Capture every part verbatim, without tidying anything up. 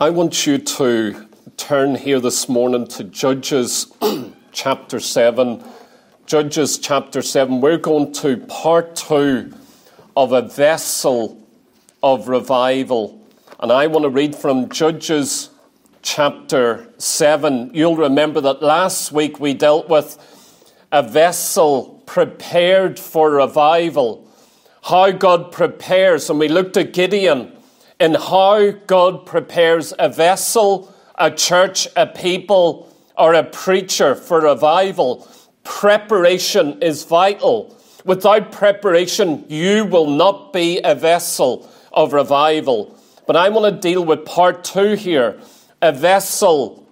I want you to turn here this morning to Judges chapter seven. Judges chapter seven. We're going to part two of a vessel of revival. And I want to read from Judges chapter seven. You'll remember that last week we dealt with a vessel prepared for revival. How God prepares. And we looked at Gideon and how God prepares a vessel, a church, a people, or a preacher for revival. Preparation is vital. Without preparation, you will not be a vessel of revival. But I want to deal with part two here. A vessel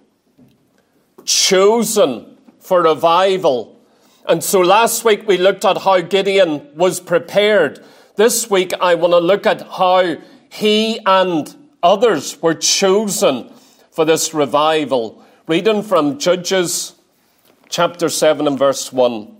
chosen for revival. And so last week we looked at how Gideon was prepared. This week I want to look at how he and others were chosen for this revival. Reading from Judges chapter seven and verse one.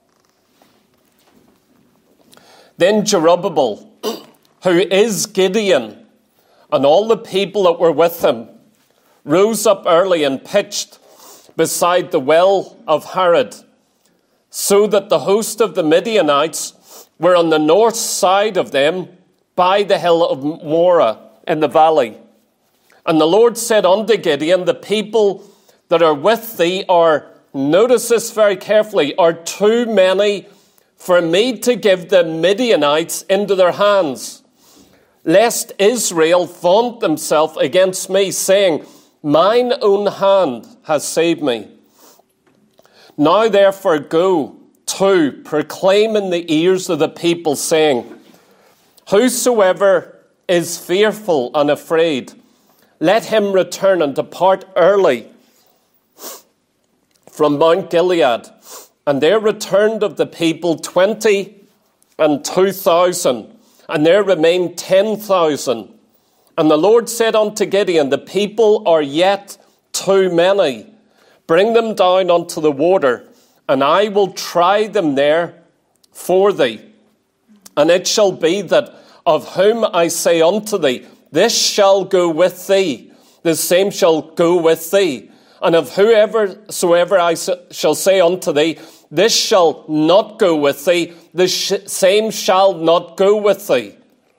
Then Jerubbaal, who is Gideon, and all the people that were with him, rose up early and pitched beside the well of Harod, so that the host of the Midianites were on the north side of them, by the hill of Moreh in the valley. And the Lord said unto Gideon, the people that are with thee are, notice this very carefully, are too many for me to give the Midianites into their hands, lest Israel vaunt themselves against me, saying, mine own hand has saved me. Now therefore go to proclaim in the ears of the people, saying, whosoever is fearful and afraid, let him return and depart early from Mount Gilead. And there returned of the people twenty and two thousand, and there remained ten thousand. And the Lord said unto Gideon, the people are yet too many. Bring them down unto the water, and I will try them there for thee. And it shall be that of whom I say unto thee, this shall go with thee, the same shall go with thee. And of whoever soever I shall say unto thee, this shall not go with thee, the sh- same shall not go with thee.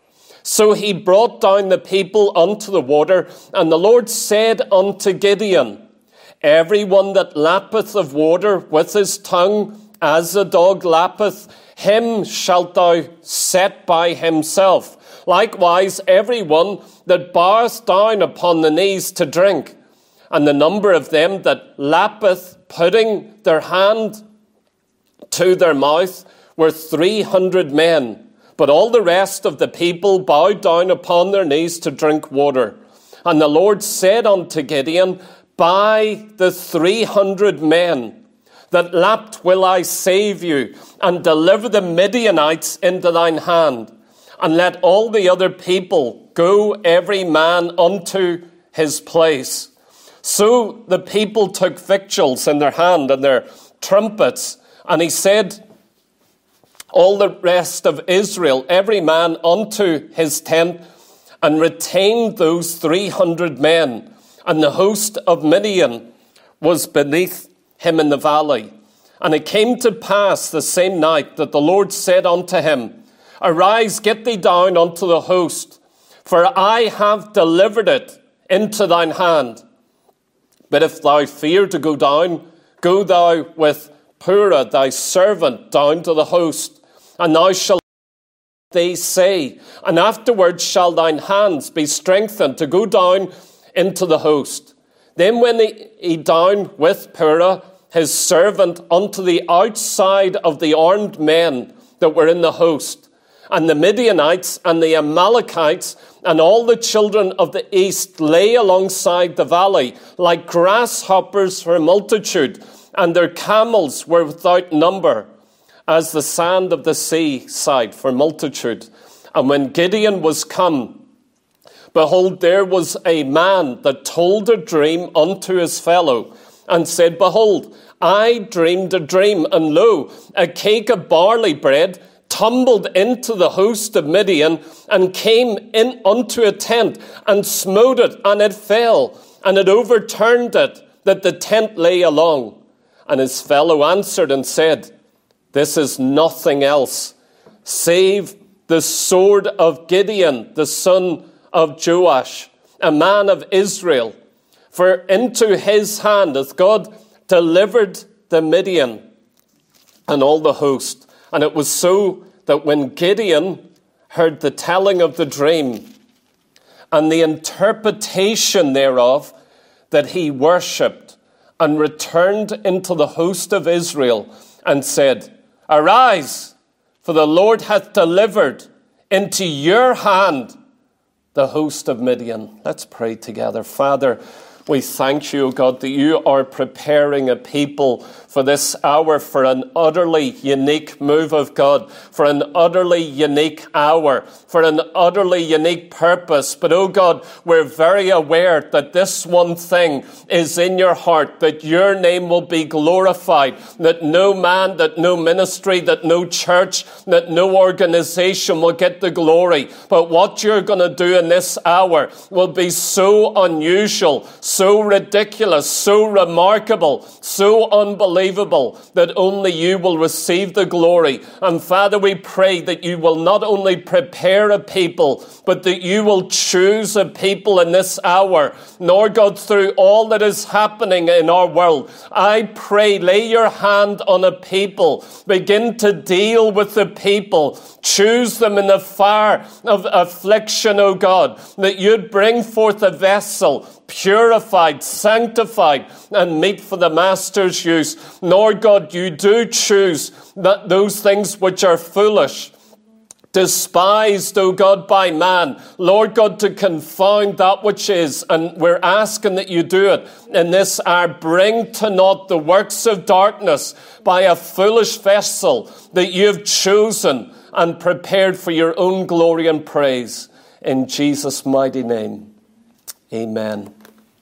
So he brought down the people unto the water, and the Lord said unto Gideon, every one that lappeth of water with his tongue, as a dog lappeth, him shalt thou set by himself. Likewise, every one that boweth down upon the knees to drink. And the number of them that lappeth, putting their hand to their mouth, were three hundred men. But all the rest of the people bowed down upon their knees to drink water. And the Lord said unto Gideon, by the three hundred men that lapped will I save you, and deliver the Midianites into thine hand. And let all the other people go every man unto his place. So the people took victuals in their hand and their trumpets. And he said, all the rest of Israel, every man unto his tent, and retained those three hundred men. And the host of Midian was beneath him in the valley. And it came to pass the same night that the Lord said unto him, arise, get thee down unto the host, for I have delivered it into thine hand. But if thou fear to go down, go thou with Purah thy servant down to the host, and thou shalt they say, and afterwards shall thine hands be strengthened to go down into the host. Then went he, he down with Purah his servant unto the outside of the armed men that were in the host. And the Midianites and the Amalekites and all the children of the east lay alongside the valley like grasshoppers for multitude, and their camels were without number, as the sand of the seaside for multitude. And when Gideon was come, behold, there was a man that told a dream unto his fellow, and said, behold, I dreamed a dream, and lo, a cake of barley bread tumbled into the host of Midian and came in unto a tent and smote it, and it fell, and it overturned it, that the tent lay along. And his fellow answered and said, This is nothing else save the sword of Gideon, the son of Joash, a man of Israel. For into his hand hath God delivered the Midian and all the host. And it was so that when Gideon heard the telling of the dream and the interpretation thereof, that he worshipped and returned into the host of Israel and said, Arise, for the Lord hath delivered into your hand the host of Midian. Let's pray together. Father, we thank you, O God, that you are preparing a people for this hour, for an utterly unique move of God, for an utterly unique hour, for an utterly unique purpose. But, oh God, we're very aware that this one thing is in your heart, that your name will be glorified, that no man, that no ministry, that no church, that no organization will get the glory. But what you're going to do in this hour will be so unusual, so ridiculous, so remarkable, so unbelievable, that only you will receive the glory. And Father, we pray that you will not only prepare a people, but that you will choose a people in this hour. Lord God, through all that is happening in our world, I pray, lay your hand on a people. Begin to deal with the people. Choose them in the fire of affliction, O God, that you'd bring forth a vessel, purified, sanctified, and meet for the Master's use. Lord God, you do choose that those things which are foolish, despised, O God, by man, Lord God, to confound that which is. And we're asking that you do it in this hour. Bring to naught the works of darkness by a foolish vessel that you have chosen and prepared for your own glory and praise. In Jesus' mighty name, amen.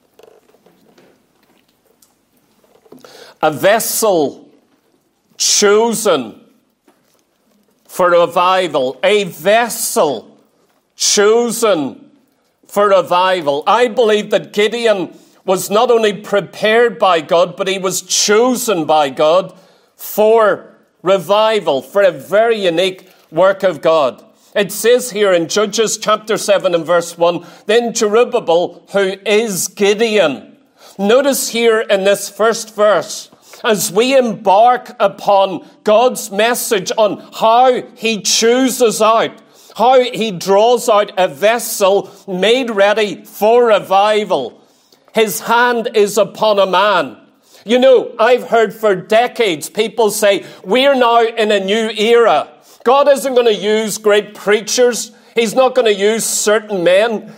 A vessel chosen for revival. A vessel chosen for revival. I believe that Gideon was not only prepared by God, but he was chosen by God for revival, for a very unique work of God. It says here in Judges chapter seven and verse one, then Jerubbaal, who is Gideon. Notice here in this first verse, as we embark upon God's message on how he chooses out, how he draws out a vessel made ready for revival, his hand is upon a man. You know, I've heard for decades people say, we're now in a new era. God isn't going to use great preachers. He's not going to use certain men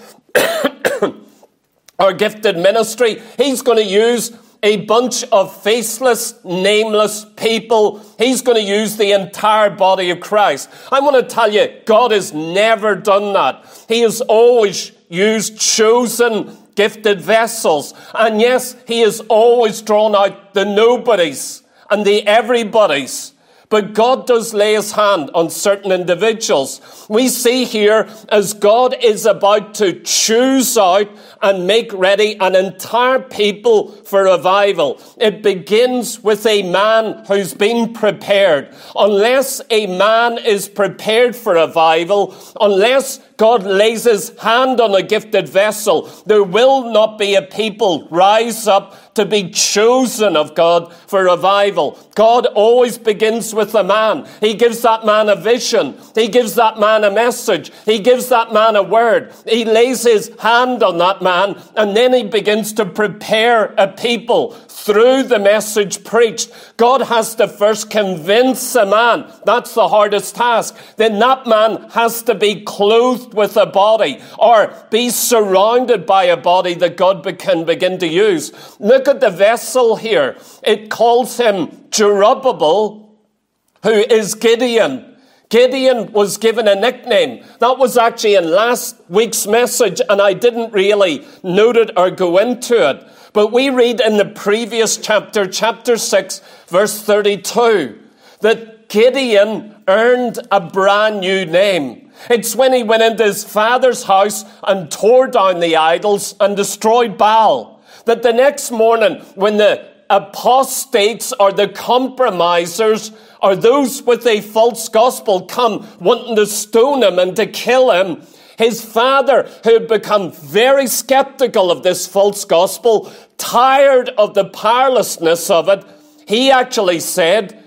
or gifted ministry. He's going to use a bunch of faceless, nameless people. He's going to use the entire body of Christ. I want to tell you, God has never done that. He has always used chosen, gifted vessels. And yes, he has always drawn out the nobodies and the everybodies. But God does lay his hand on certain individuals. We see here as God is about to choose out and make ready an entire people for revival. It begins with a man who's been prepared. Unless a man is prepared for revival, unless God lays his hand on a gifted vessel, there will not be a people rise up to be chosen of God for revival. God always begins with a man. He gives that man a vision. He gives that man a message. He gives that man a word. He lays his hand on that man, and then he begins to prepare a people through the message preached. God has to first convince a man. That's the hardest task. Then that man has to be clothed with a body or be surrounded by a body that God can begin to use. Look at the vessel here. It calls him Jerubbaal, who is Gideon. Gideon was given a nickname. That was actually in last week's message, and I didn't really note it or go into it. But we read in the previous chapter, chapter six, verse thirty-two, that Gideon earned a brand new name. It's when he went into his father's house and tore down the idols and destroyed Baal, that the next morning when the apostates or the compromisers or those with a false gospel come wanting to stone him and to kill him, his father, who had become very skeptical of this false gospel, tired of the powerlessness of it, he actually said,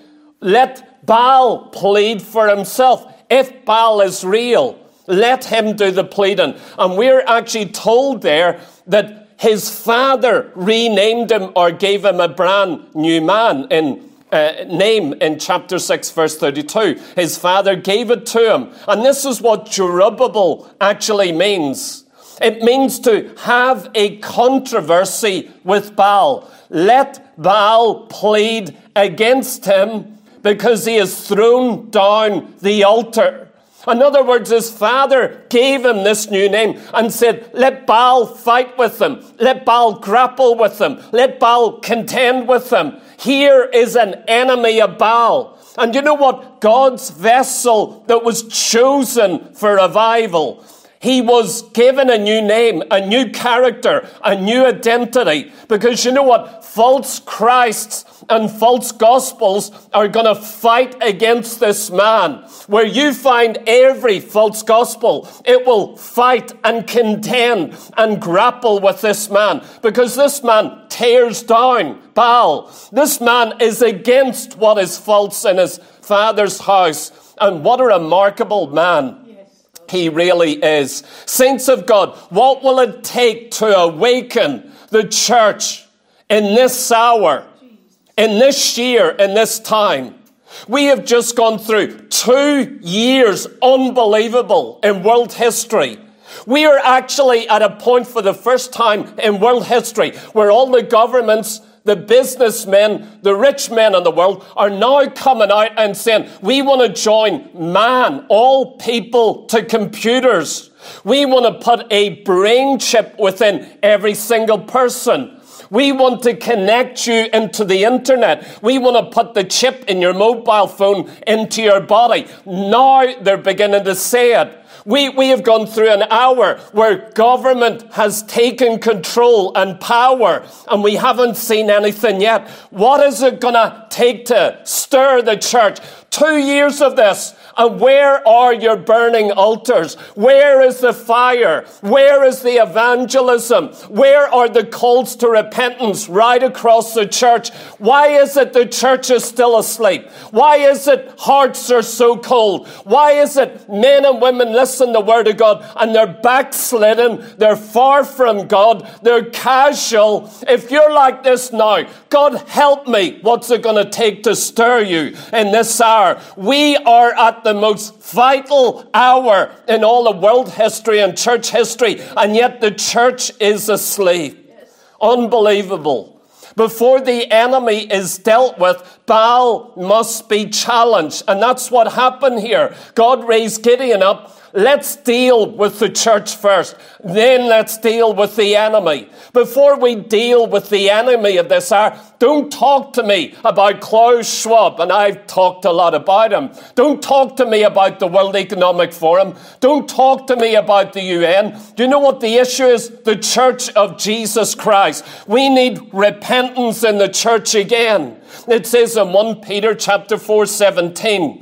let Baal plead for himself. If Baal is real, let him do the pleading. And we're actually told there that his father renamed him or gave him a brand new man in uh, name in chapter six, verse thirty-two. His father gave it to him. And this is what Jerubbaal actually means. It means to have a controversy with Baal. Let Baal plead against him because he has thrown down the altar. In other words, his father gave him this new name and said, let Baal fight with them. Let Baal grapple with them. Let Baal contend with them. Here is an enemy of Baal. And you know what? God's vessel that was chosen for revival, he was given a new name, a new character, a new identity. Because you know what? False Christs and false gospels are going to fight against this man. Where you find every false gospel, it will fight and contend and grapple with this man. Because this man tears down Baal. This man is against what is false in his father's house. And what a remarkable man he really is. Saints of God, what will it take to awaken the church in this hour, in this year, in this time? We have just gone through two years unbelievable in world history. We are actually at a point for the first time in world history where all the governments, the businessmen, the rich men in the world are now coming out and saying, we want to join man, all people, to computers. We want to put a brain chip within every single person. We want to connect you into the internet. We want to put the chip in your mobile phone into your body. Now they're beginning to say it. We, we have gone through an hour where government has taken control and power, and we haven't seen anything yet. What is it going to take to stir the church? Two years of this. And where are your burning altars? Where is the fire? Where is the evangelism? Where are the calls to repentance right across the church? Why is it the church is still asleep? Why is it hearts are so cold? Why is it men and women listen to the word of God and they're backslidden? They're far from God. They're casual. If you're like this now, God help me. What's it going to take to stir you in this hour? We are at the most vital hour in all of world history and church history, and yet the church is asleep. Yes. Unbelievable. Before the enemy is dealt with, Baal must be challenged, and that's what happened here. God raised Gideon up. Let's deal with the church first. Then let's deal with the enemy. Before we deal with the enemy of this hour, don't talk to me about Klaus Schwab, and I've talked a lot about him. Don't talk to me about the World Economic Forum. Don't talk to me about the U N. Do you know what the issue is? The Church of Jesus Christ. We need repentance in the church again. It says in First Peter chapter four, seventeen,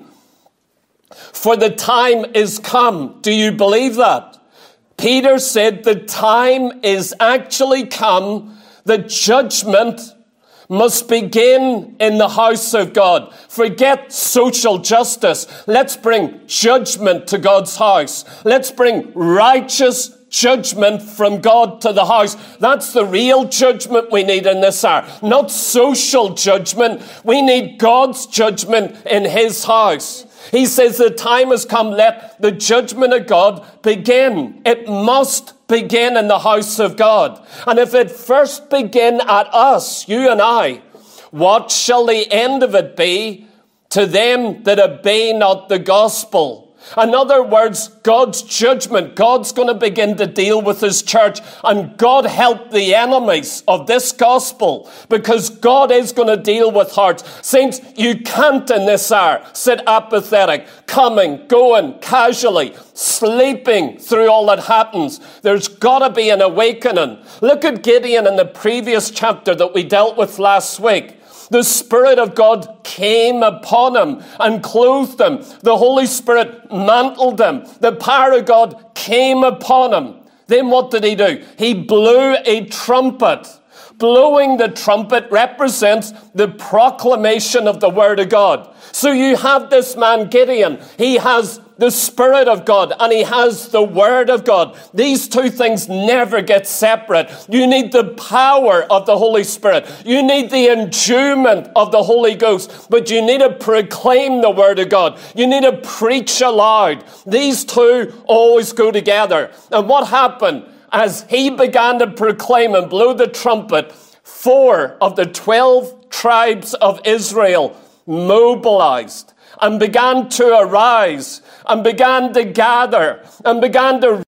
for the time is come. Do you believe that? Peter said the time is actually come. The judgment must begin in the house of God. Forget social justice. Let's bring judgment to God's house. Let's bring righteous judgment from God to the house. That's the real judgment we need in this hour. Not social judgment. We need God's judgment in his house. He says the time has come, let the judgment of God begin. It must begin in the house of God. And if it first begin at us, you and I, what shall the end of it be to them that obey not the gospel? In other words, God's judgment. God's going to begin to deal with his church. And God help the enemies of this gospel, because God is going to deal with hearts. Saints, you can't in this hour sit apathetic, coming, going, casually, sleeping through all that happens. There's got to be an awakening. Look at Gideon in the previous chapter that we dealt with last week. The Spirit of God came upon him and clothed him. The Holy Spirit mantled him. The power of God came upon him. Then what did he do? He blew a trumpet. Blowing the trumpet represents the proclamation of the Word of God. So you have this man Gideon. He has the Spirit of God and he has the Word of God. These two things never get separate. You need the power of the Holy Spirit. You need the endowment of the Holy Ghost. But you need to proclaim the Word of God. You need to preach aloud. These two always go together. And what happened? As he began to proclaim and blow the trumpet, four of the twelve tribes of Israel mobilized and began to arise and began to gather and began to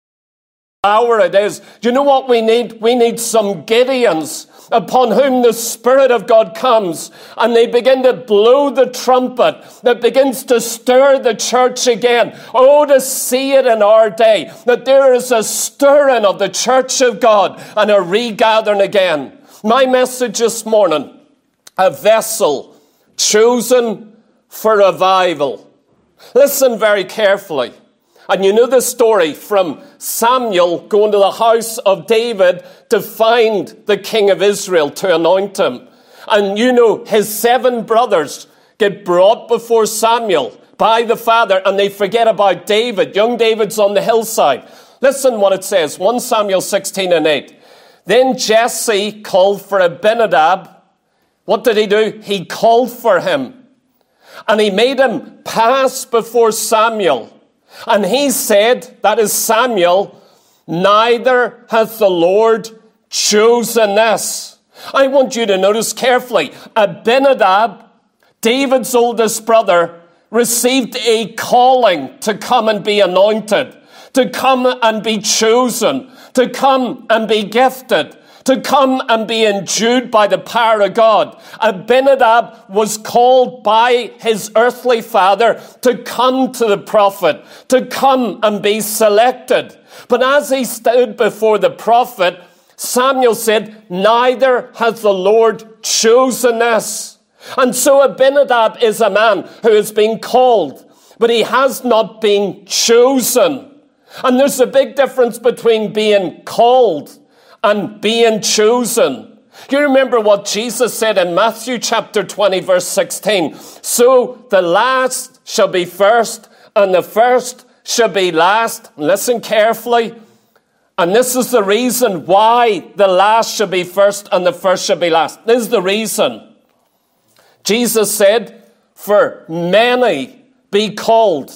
power it is. Do you know what we need? We need some Gideons upon whom the Spirit of God comes, and they begin to blow the trumpet that begins to stir the church again. Oh, to see it in our day, that there is a stirring of the church of God and a regathering again. My message this morning, a vessel chosen for revival. Listen very carefully. And you know the story from Samuel going to the house of David to find the king of Israel to anoint him. And you know his seven brothers get brought before Samuel by the father, and they forget about David. Young David's on the hillside. Listen what it says, First Samuel sixteen and eight. Then Jesse called for Abinadab. What did he do? He called for him. And he made him pass before Samuel. And he said, that is Samuel, neither hath the Lord chosen this. I want you to notice carefully. Abinadab, David's oldest brother, received a calling to come and be anointed, to come and be chosen, to come and be gifted, to come and be endued by the power of God. Abinadab was called by his earthly father to come to the prophet, to come and be selected. But as he stood before the prophet, Samuel said, neither hath the Lord chosen this. And so Abinadab is a man who has been called, but he has not been chosen. And there's a big difference between being called and being chosen. You remember what Jesus said in Matthew chapter twenty, verse sixteen. So the last shall be first, and the first shall be last. Listen carefully. And this is the reason why the last shall be first and the first shall be last. This is the reason. Jesus said, for many be called,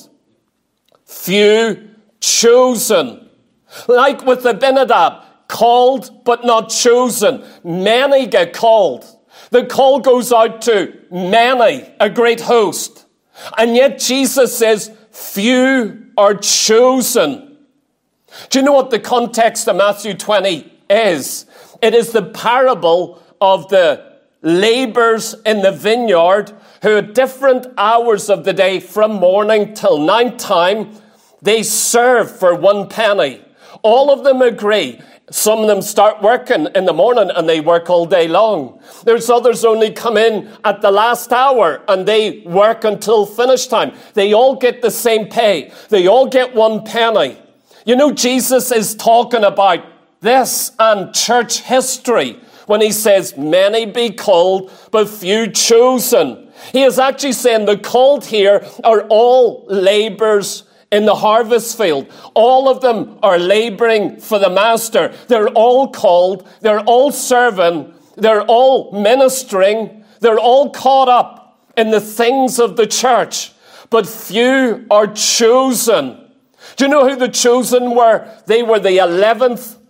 few chosen. Like with Abinadab, called but not chosen. Many get called. The call goes out to many, a great host. And yet Jesus says, few are chosen. Do you know what the context of Matthew twenty is? It is the parable of the laborers in the vineyard who at different hours of the day, from morning till night time, they serve for one penny. All of them agree. Some of them start working in the morning and they work all day long. There's others only come in at the last hour and they work until finish time. They all get the same pay. They all get one penny. You know, Jesus is talking about this and church history when he says, many be called, but few chosen. He is actually saying the called here are all laborers in the harvest field. All of them are laboring for the master. They're all called. They're all serving. They're all ministering. They're all caught up in the things of the church. But few are chosen. Do you know who the chosen were? They were the eleventh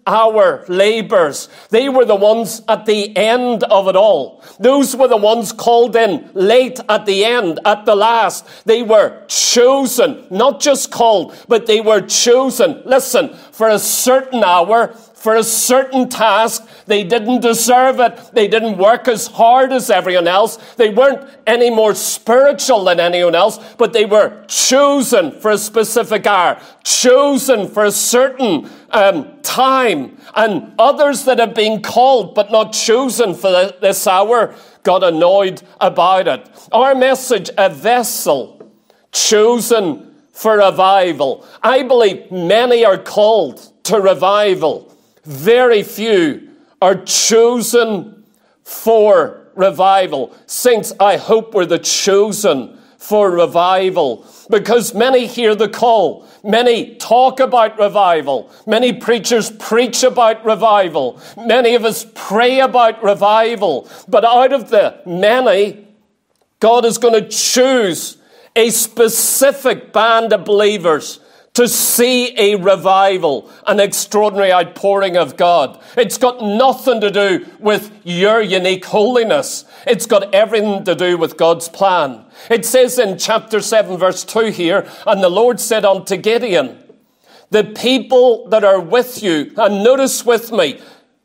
hour laborers. They were the ones at the end of it all. Those were the ones called in late at the end, at the last. They were chosen, not just called, but they were chosen. Listen, for a certain hour, for a certain task. They didn't deserve it. They didn't work as hard as everyone else. They weren't any more spiritual than anyone else, but they were chosen for a specific hour, chosen for a certain um, time. And others that have been called but not chosen for this hour got annoyed about it. Our message, a vessel chosen for revival. I believe many are called to revival. Very few are chosen for revival. Saints, I hope we're the chosen for revival, because many hear the call. Many talk about revival. Many preachers preach about revival. Many of us pray about revival. But out of the many, God is going to choose a specific band of believers to see a revival, an extraordinary outpouring of God. It's got nothing to do with your unique holiness. It's got everything to do with God's plan. It says in chapter seven, verse two here, and the Lord said unto Gideon, the people that are with you, and notice with me,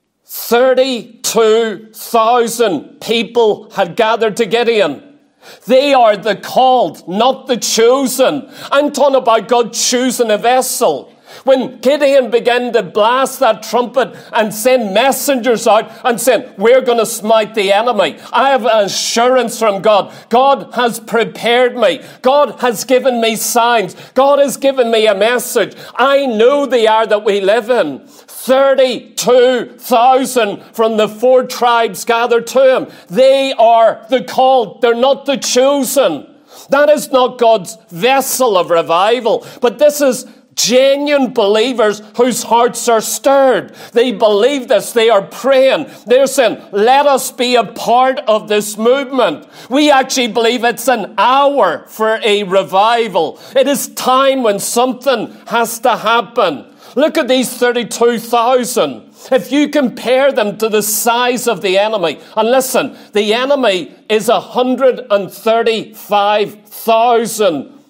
thirty-two thousand people had gathered to Gideon. They are the called, not the chosen. I'm talking about God choosing a vessel. When Gideon began to blast that trumpet and send messengers out and said, we're going to smite the enemy, I have assurance from God. God has prepared me. God has given me signs. God has given me a message. I know the hour that we live in. thirty-two thousand from the four tribes gathered to him. They are the called. They're not the chosen. That is not God's vessel of revival. But this is genuine believers whose hearts are stirred. They believe this. They are praying. They're saying, let us be a part of this movement. We actually believe it's an hour for a revival. It is time when something has to happen. Look at these thirty-two thousand. If you compare them to the size of the enemy, and listen, the enemy is one hundred thirty-five thousand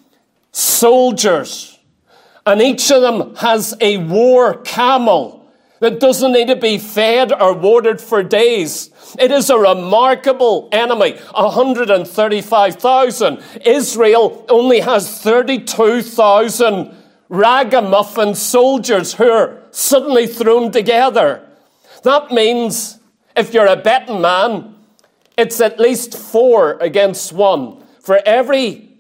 soldiers. And each of them has a war camel that doesn't need to be fed or watered for days. It is a remarkable enemy, one hundred thirty-five thousand. Israel only has thirty-two thousand ragamuffin soldiers who are suddenly thrown together. That means, if you're a betting man, it's at least four against one. For every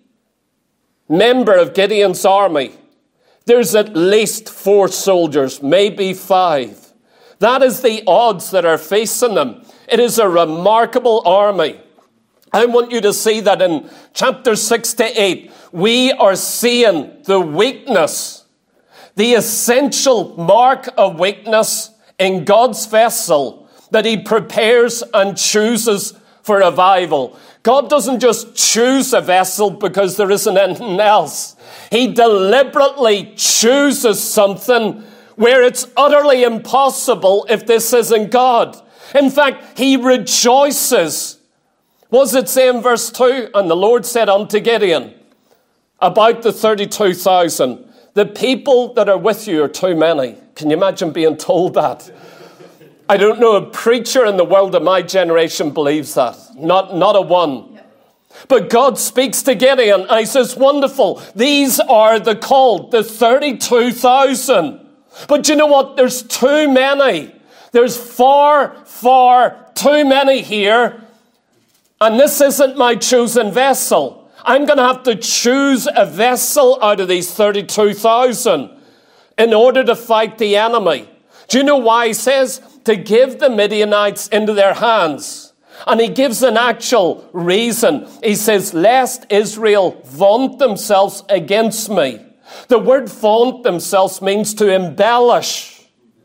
member of Gideon's army, there's at least four soldiers, maybe five. That is the odds that are facing them. It is a remarkable army. I want you to see that in chapter six to eight, we are seeing the weakness, the essential mark of weakness in God's vessel that he prepares and chooses for revival. God doesn't just choose a vessel because there isn't anything else. He deliberately chooses something where it's utterly impossible if this isn't God. In fact, he rejoices. What does it say in verse two? And the Lord said unto Gideon, about the thirty-two thousand, the people that are with you are too many. Can you imagine being told that? I don't know a preacher in the world of my generation believes that. Not, not a one. But God speaks to Gideon and he says, wonderful, these are the called, the thirty-two thousand. But you know what? There's too many. There's far, far too many here. And this isn't my chosen vessel. I'm going to have to choose a vessel out of these thirty-two thousand in order to fight the enemy. Do you know why he says? To give the Midianites into their hands. And he gives an actual reason. He says, lest Israel vaunt themselves against me. The word vaunt themselves means to embellish.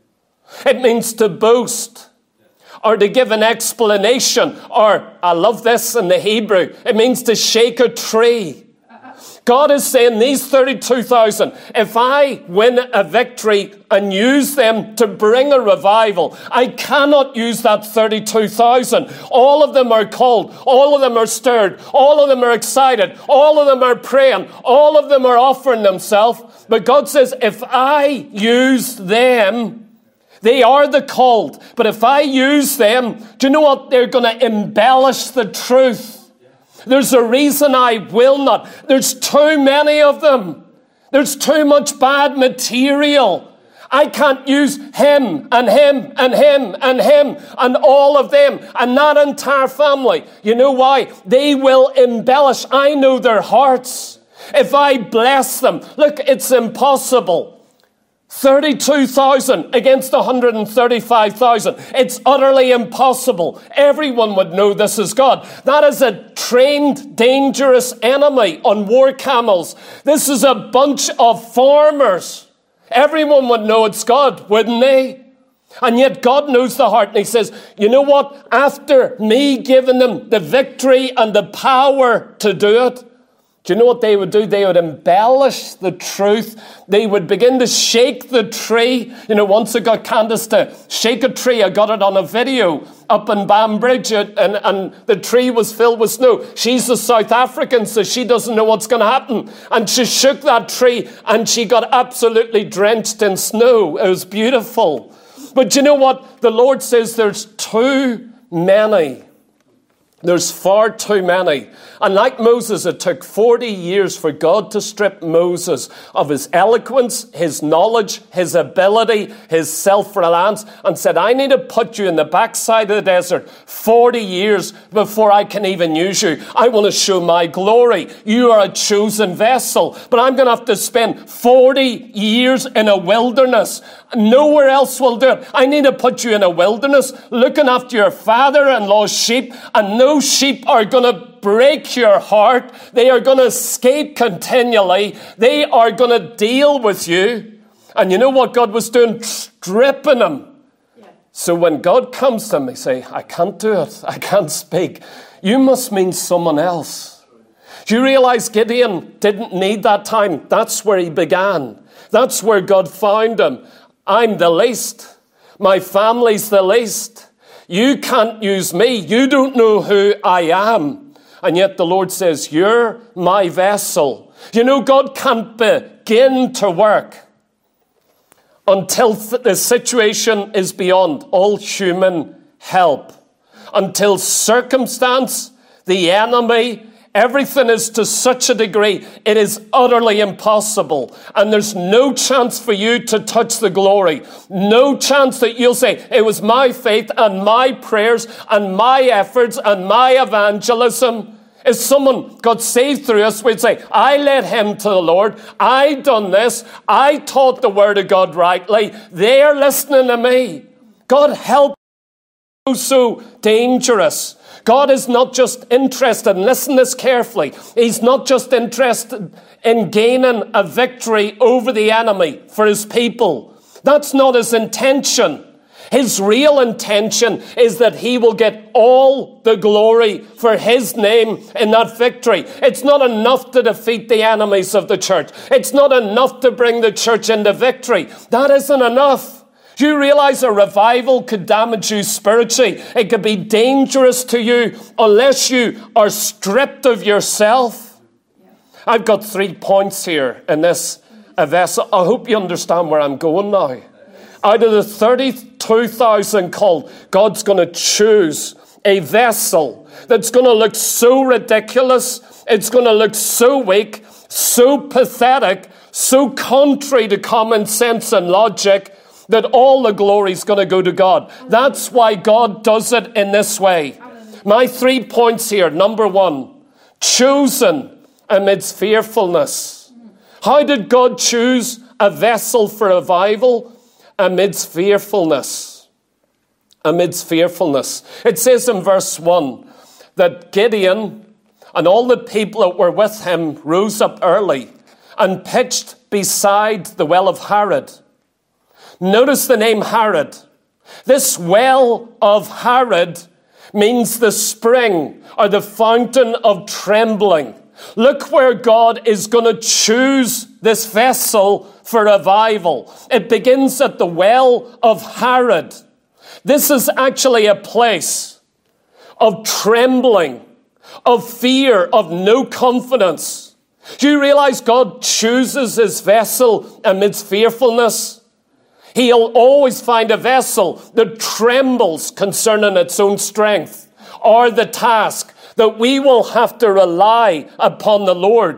It means to boast. Or to give an explanation. Or, I love this in the Hebrew, it means to shake a tree. God is saying these thirty-two thousand, if I win a victory and use them to bring a revival, I cannot use that thirty-two thousand. All of them are called. All of them are stirred. All of them are excited. All of them are praying. All of them are offering themselves. But God says, if I use them, they are the called. But if I use them, do you know what? They're going to embellish the truth. There's a reason I will not. There's too many of them. There's too much bad material. I can't use him and him and him and him and all of them and that entire family. You know why? They will embellish. I know their hearts. If I bless them, look, it's impossible. thirty-two thousand against one hundred thirty-five thousand. It's utterly impossible. Everyone would know this is God. That is a trained, dangerous enemy on war camels. This is a bunch of farmers. Everyone would know it's God, wouldn't they? And yet God knows the heart. And he says, you know what? After me giving them the victory and the power to do it, do you know what they would do? They would embellish the truth. They would begin to shake the tree. You know, once I got Candace to shake a tree, I got it on a video up in Banbridge, and, and the tree was filled with snow. She's a South African, so she doesn't know what's going to happen. And she shook that tree, and she got absolutely drenched in snow. It was beautiful. But you know what? The Lord says there's too many. There's far too many. And like Moses, it took forty years for God to strip Moses of his eloquence, his knowledge, his ability, his self-reliance, and said, I need to put you in the backside of the desert forty years before I can even use you. I want to show my glory. You are a chosen vessel, but I'm going to have to spend forty years in a wilderness. Nowhere else will do it. I need to put you in a wilderness looking after your father-in-law's sheep, and no sheep are going to break your heart. They are going to escape continually. They are going to deal with you. And you know what God was doing? Stripping them. Yeah. So when God comes to him, he say, I can't do it. I can't speak. You must mean someone else. Do you realize Gideon didn't need that time? That's where he began. That's where God found him. I'm the least. My family's the least. You can't use me. You don't know who I am. And yet the Lord says, you're my vessel. You know, God can't begin to work until the situation is beyond all human help. Until circumstance, the enemy, everything is to such a degree, it is utterly impossible. And there's no chance for you to touch the glory. No chance that you'll say, it was my faith and my prayers and my efforts and my evangelism. If someone got saved through us, we'd say, I led him to the Lord. I done this. I taught the word of God rightly. They're listening to me. God help. So dangerous. God is not just interested, and listen this carefully, he's not just interested in gaining a victory over the enemy for his people. That's not his intention. His real intention is that he will get all the glory for his name in that victory. It's not enough to defeat the enemies of the church. It's not enough to bring the church into victory. That isn't enough. Do you realize a revival could damage you spiritually? It could be dangerous to you unless you are stripped of yourself. I've got three points here in this vessel. I hope you understand where I'm going now. Out of the thirty-two thousand called, God's going to choose a vessel that's going to look so ridiculous. It's going to look so weak, so pathetic, so contrary to common sense and logic, that all the glory is going to go to God. That's why God does it in this way. My three points here. Number one, chosen amidst fearfulness. How did God choose a vessel for revival? Amidst fearfulness. Amidst fearfulness. It says in verse one that Gideon and all the people that were with him rose up early and pitched beside the well of Harod. Notice the name Harod. This well of Harod means the spring or the fountain of trembling. Look where God is going to choose this vessel for revival. It begins at the well of Harod. This is actually a place of trembling, of fear, of no confidence. Do you realize God chooses his vessel amidst fearfulness? He'll always find a vessel that trembles concerning its own strength or the task, that we will have to rely upon the Lord.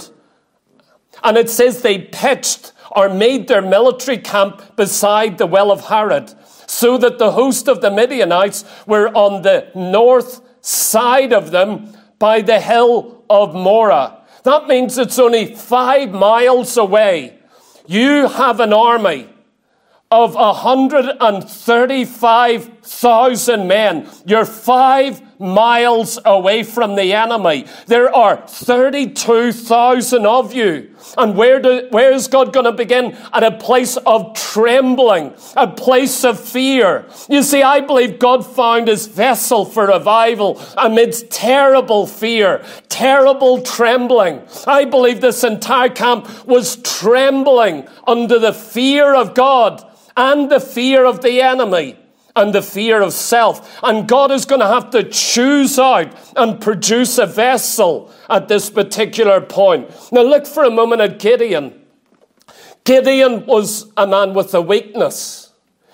And it says they pitched or made their military camp beside the well of Harod, so that the host of the Midianites were on the north side of them by the hill of Morah. That means it's only five miles away. You have an army of one hundred thirty-five thousand men. You're five miles away from the enemy. There are thirty-two thousand of you. And where, do, where is God going to begin? At a place of trembling, a place of fear. You see, I believe God found his vessel for revival amidst terrible fear, terrible trembling. I believe this entire camp was trembling under the fear of God and the fear of the enemy and the fear of self. And God is going to have to choose out and produce a vessel at this particular point. Now look for a moment at Gideon. Gideon was a man with a weakness.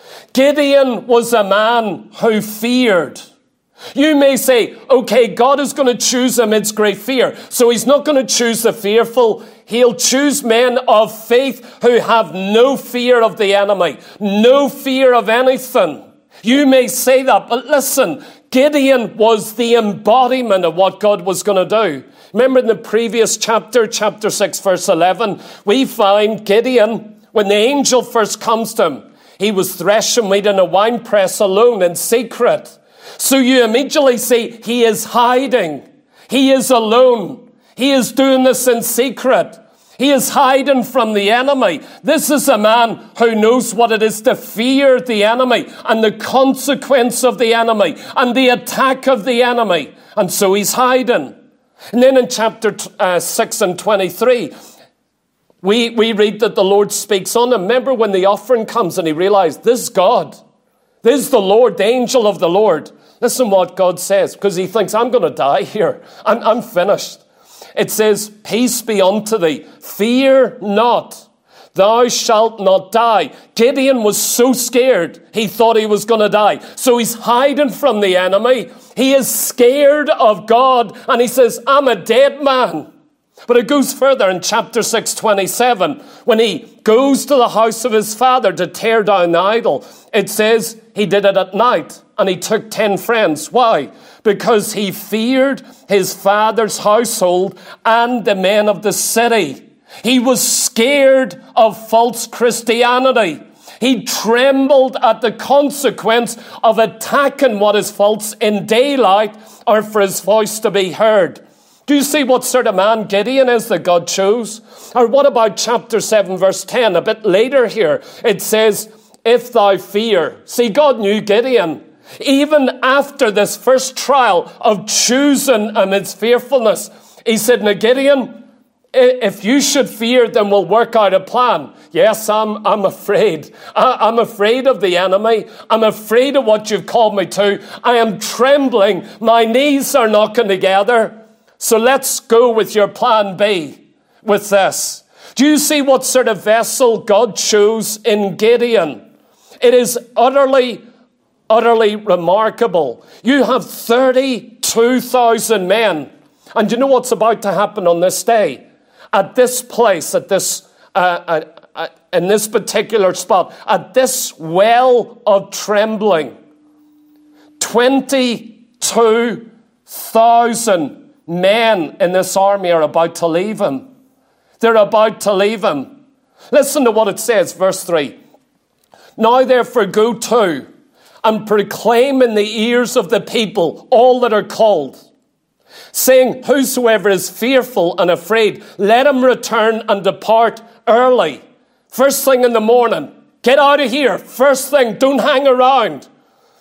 Gideon was a man who feared. You may say, okay, God is going to choose amidst great fear. So he's not going to choose the fearful. He'll choose men of faith who have no fear of the enemy, no fear of anything. You may say that, but listen, Gideon was the embodiment of what God was going to do. Remember in the previous chapter, chapter six, verse eleven, we find Gideon, when the angel first comes to him, he was threshing wheat in a winepress alone in secret. So you immediately see he is hiding. He is alone. He is doing this in secret. He is hiding from the enemy. This is a man who knows what it is to fear the enemy and the consequence of the enemy and the attack of the enemy. And so he's hiding. And then in chapter uh, six and twenty-three, we, we read that the Lord speaks on him. Remember when the offering comes and he realized, this is God. This is the Lord, the angel of the Lord. Listen what God says, because he thinks, I'm going to die here. I'm, I'm finished. It says, peace be unto thee. Fear not. Thou shalt not die. Gideon was so scared, he thought he was going to die. So he's hiding from the enemy. He is scared of God. And he says, I'm a dead man. But it goes further in chapter six, twenty-seven. When he goes to the house of his father to tear down the idol, it says he did it at night and he took ten friends. Why? Because he feared his father's household and the men of the city. He was scared of false Christianity. He trembled at the consequence of attacking what is false in daylight or for his voice to be heard. Do you see what sort of man Gideon is that God chose? Or what about chapter seven, verse ten? A bit later here, it says, if thou fear. See, God knew Gideon. Even after this first trial of choosing amidst fearfulness, he said, now Gideon, if you should fear, then we'll work out a plan. Yes, I'm, I'm afraid. I, I'm afraid of the enemy. I'm afraid of what you've called me to. I am trembling. My knees are knocking together. So let's go with your plan B with this. Do you see what sort of vessel God chose in Gideon? It is utterly, utterly remarkable. You have thirty-two thousand men. And you know what's about to happen on this day? At this place, at this, uh, uh, uh, in this particular spot, at this well of trembling, twenty-two thousand men in this army are about to leave him. They're about to leave him. Listen to what it says, verse three. Now therefore go to and proclaim in the ears of the people all that are called, saying, whosoever is fearful and afraid, let him return and depart early. First thing in the morning, get out of here. First thing, don't hang around.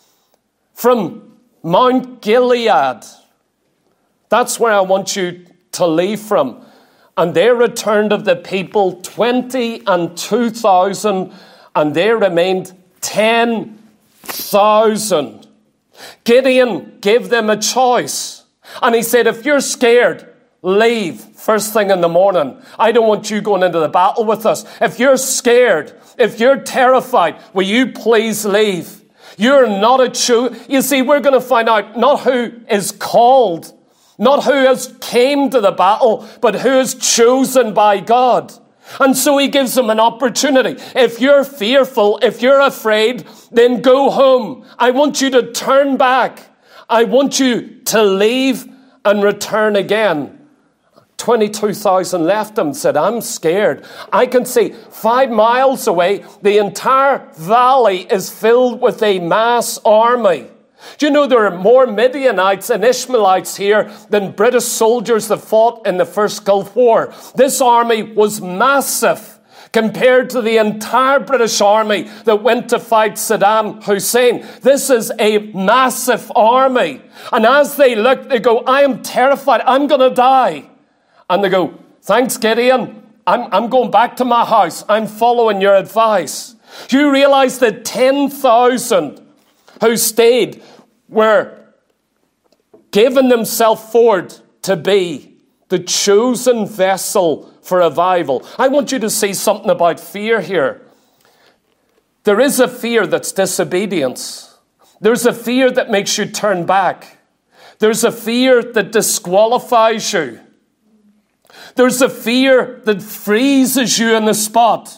From Mount Gilead. That's where I want you to leave from. And there returned of the people twenty and two thousand, and there remained ten thousand. Gideon gave them a choice. And he said, if you're scared, leave first thing in the morning. I don't want you going into the battle with us. If you're scared, if you're terrified, will you please leave? You're not a true. You see, we're going to find out not who is called, not who has came to the battle, but who is chosen by God. And so he gives them an opportunity. If you're fearful, if you're afraid, then go home. I want you to turn back. I want you to leave and return again. twenty-two thousand left him, said, I'm scared. I can see five miles away, the entire valley is filled with a mass army. Do you know there are more Midianites and Ishmaelites here than British soldiers that fought in the first Gulf War? This army was massive compared to the entire British army that went to fight Saddam Hussein. This is a massive army. And as they look, they go, I am terrified. I'm going to die. And they go, thanks, Gideon. I'm, I'm going back to my house. I'm following your advice. Do you realize that ten thousand who stayed were given themselves forward to be the chosen vessel for revival? I want you to see something about fear here. There is a fear that's disobedience. There's a fear that makes you turn back. There's a fear that disqualifies you. There's a fear that freezes you in the spot.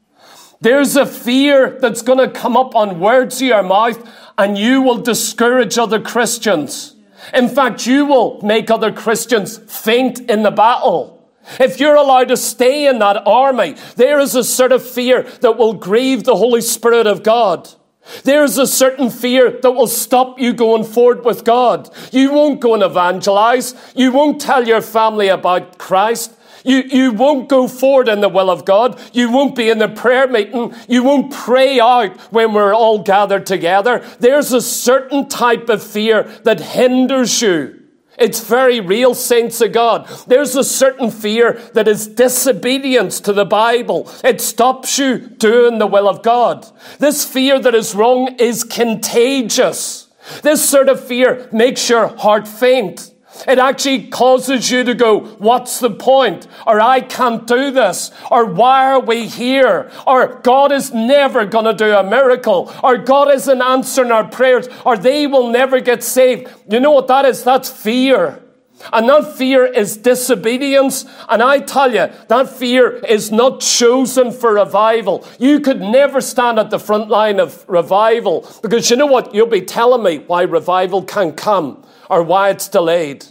There's a fear that's going to come up on words of your mouth, and you will discourage other Christians. In fact, you will make other Christians faint in the battle. If you're allowed to stay in that army, there is a sort of fear that will grieve the Holy Spirit of God. There's a certain fear that will stop you going forward with God. You won't go and evangelize. You won't tell your family about Christ. You, you won't go forward in the will of God. You won't be in the prayer meeting. You won't pray out when we're all gathered together. There's a certain type of fear that hinders you. It's very real, saints of God. There's a certain fear that is disobedience to the Bible. It stops you doing the will of God. This fear that is wrong is contagious. This sort of fear makes your heart faint. It actually causes you to go, what's the point? Or I can't do this. Or why are we here? Or God is never going to do a miracle. Or God isn't answering our prayers. Or they will never get saved. You know what that is? That's fear. And that fear is disobedience. And I tell you, that fear is not chosen for revival. You could never stand at the front line of revival. Because you know what? You'll be telling me why revival can't come. Or why it's delayed.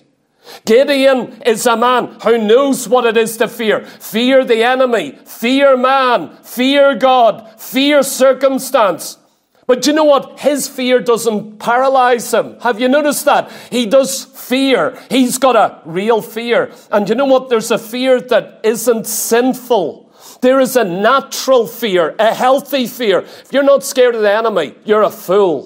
Gideon is a man who knows what it is to fear. Fear the enemy, fear man, fear God, fear circumstance. But you know what? His fear doesn't paralyze him. Have you noticed that? He does fear. He's got a real fear. And you know what? There's a fear that isn't sinful. There is a natural fear, a healthy fear. If you're not scared of the enemy, you're a fool.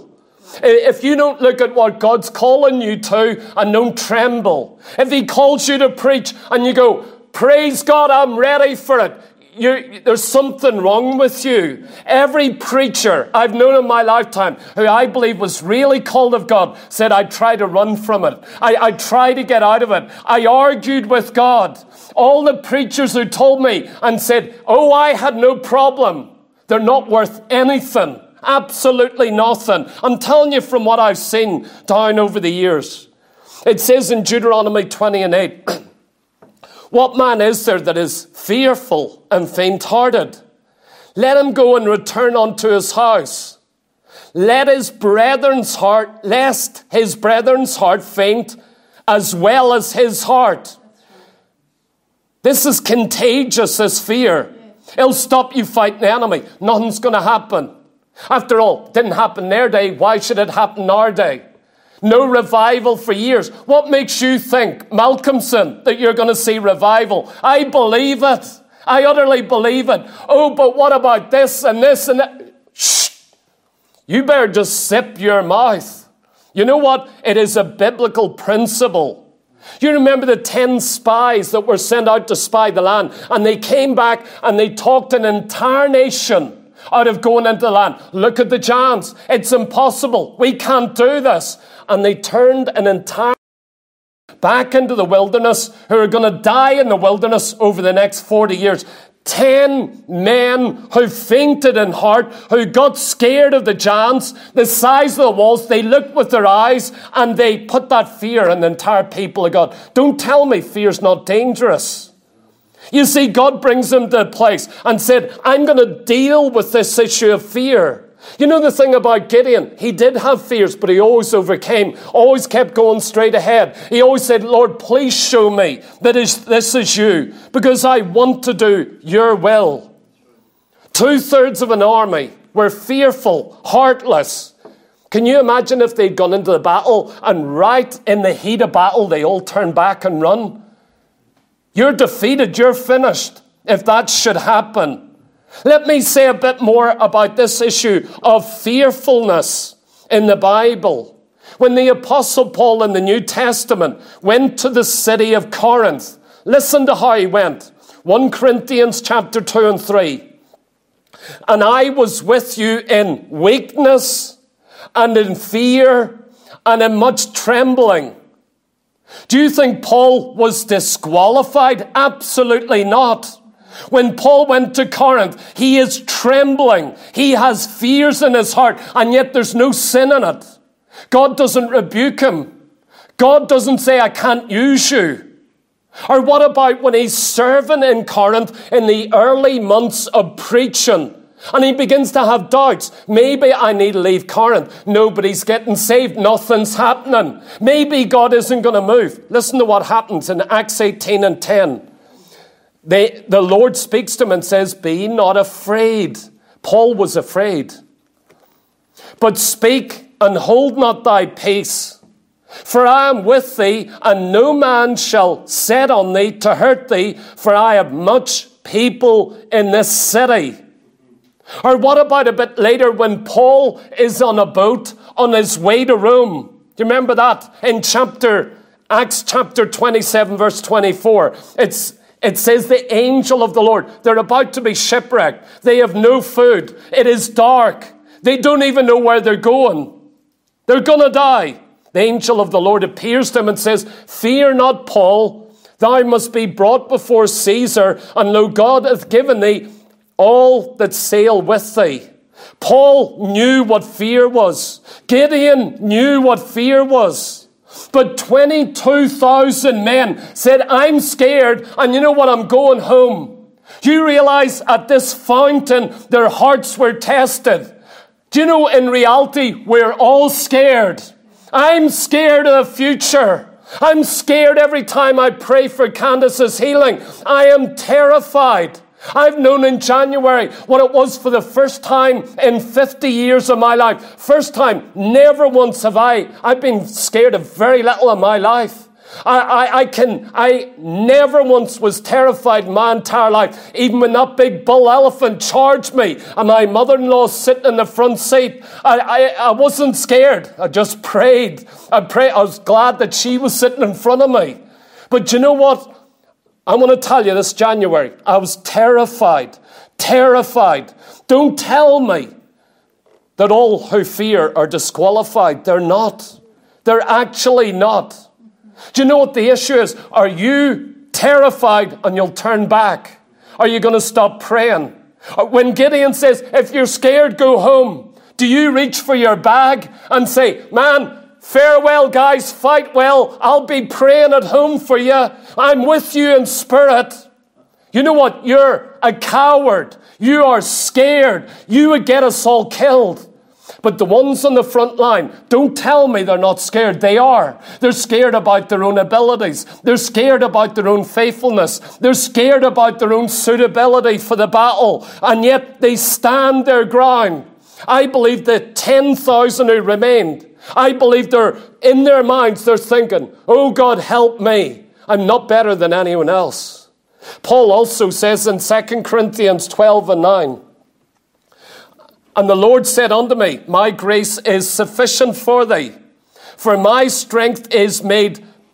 If you don't look at what God's calling you to and don't tremble. If he calls you to preach and you go, praise God, I'm ready for it. You, there's something wrong with you. Every preacher I've known in my lifetime who I believe was really called of God said, I try to run from it. I, I try to get out of it. I argued with God. All the preachers who told me and said, oh, I had no problem. They're not worth anything. Absolutely nothing. I'm telling you from what I've seen down over the years. It says in Deuteronomy twenty and eight, what man is there that is fearful and faint-hearted? Let him go and return unto his house. Let his brethren's heart, lest his brethren's heart faint as well as his heart. This is contagious, this fear. It'll stop you fighting the enemy. Nothing's going to happen. After all, it didn't happen in their day. Why should it happen in our day? No revival for years. What makes you think, Malcolmson, that you're going to see revival? I believe it. I utterly believe it. Oh, but what about this and this and that? Shh. You better just zip your mouth. You know what? It is a biblical principle. You remember the ten spies that were sent out to spy the land, and they came back and they talked an entire nation out of going into the land. Look at the giants. It's impossible. We can't do this. And they turned an entire back into the wilderness, who are going to die in the wilderness over the next forty years. Ten men who fainted in heart, who got scared of the giants, the size of the walls. They looked with their eyes and they put that fear in the entire people of God. Don't tell me fear's not dangerous. You see, God brings them to a place and said, I'm going to deal with this issue of fear. You know the thing about Gideon, he did have fears, but he always overcame, always kept going straight ahead. He always said, Lord, please show me that is, this is you, because I want to do your will. Two-thirds of an army were fearful, heartless. Can you imagine if they'd gone into the battle and right in the heat of battle, they all turned back and run? You're defeated, you're finished, if that should happen. Let me say a bit more about this issue of fearfulness in the Bible. When the Apostle Paul in the New Testament went to the city of Corinth, listen to how he went. First Corinthians chapter two and three. And I was with you in weakness and in fear and in much trembling. Do you think Paul was disqualified? Absolutely not. When Paul went to Corinth, he is trembling. He has fears in his heart, and yet there's no sin in it. God doesn't rebuke him. God doesn't say, I can't use you. Or what about when he's serving in Corinth in the early months of preaching, and he begins to have doubts? Maybe I need to leave Corinth. Nobody's getting saved. Nothing's happening. Maybe God isn't going to move. Listen to what happens in Acts eighteen and ten. They, the Lord speaks to him and says, be not afraid. Paul was afraid. But speak and hold not thy peace. For I am with thee, and no man shall set on thee to hurt thee, for I have much people in this city. Or what about a bit later when Paul is on a boat on his way to Rome? Do you remember that? In chapter Acts chapter twenty-seven, verse twenty-four. It's It says the angel of the Lord. They're about to be shipwrecked. They have no food. It is dark. They don't even know where they're going. They're going to die. The angel of the Lord appears to him and says, fear not, Paul. Thou must be brought before Caesar, and lo, God hath given thee all that sail with thee. Paul knew what fear was. Gideon knew what fear was. But twenty-two thousand men said, I'm scared, and you know what, I'm going home. Do you realize at this fountain, their hearts were tested? Do you know, in reality, we're all scared. I'm scared of the future. I'm scared every time I pray for Candace's healing. I am terrified. I've known in January what it was for the first time in fifty years of my life. First time, never once have I, I've been scared of very little in my life. I, I, I can, I never once was terrified in my entire life. Even when that big bull elephant charged me and my mother-in-law sitting in the front seat, I, I, I wasn't scared. I just prayed. I prayed. I was glad that she was sitting in front of me. But you know what? I want to tell you this January, I was terrified, terrified. Don't tell me that all who fear are disqualified. They're not. They're actually not. Do you know what the issue is? Are you terrified and you'll turn back? Are you going to stop praying? When Gideon says, if you're scared, go home, do you reach for your bag and say, man, farewell, guys, fight well. I'll be praying at home for you. I'm with you in spirit. You know what? You're a coward. You are scared. You would get us all killed. But the ones on the front line, don't tell me they're not scared. They are. They're scared about their own abilities. They're scared about their own faithfulness. They're scared about their own suitability for the battle. And yet they stand their ground. I believe the ten thousand who remained, I believe they're in their minds, they're thinking, oh God, help me. I'm not better than anyone else. Paul also says in Second Corinthians twelve and nine, and the Lord said unto me, my grace is sufficient for thee, for my strength is made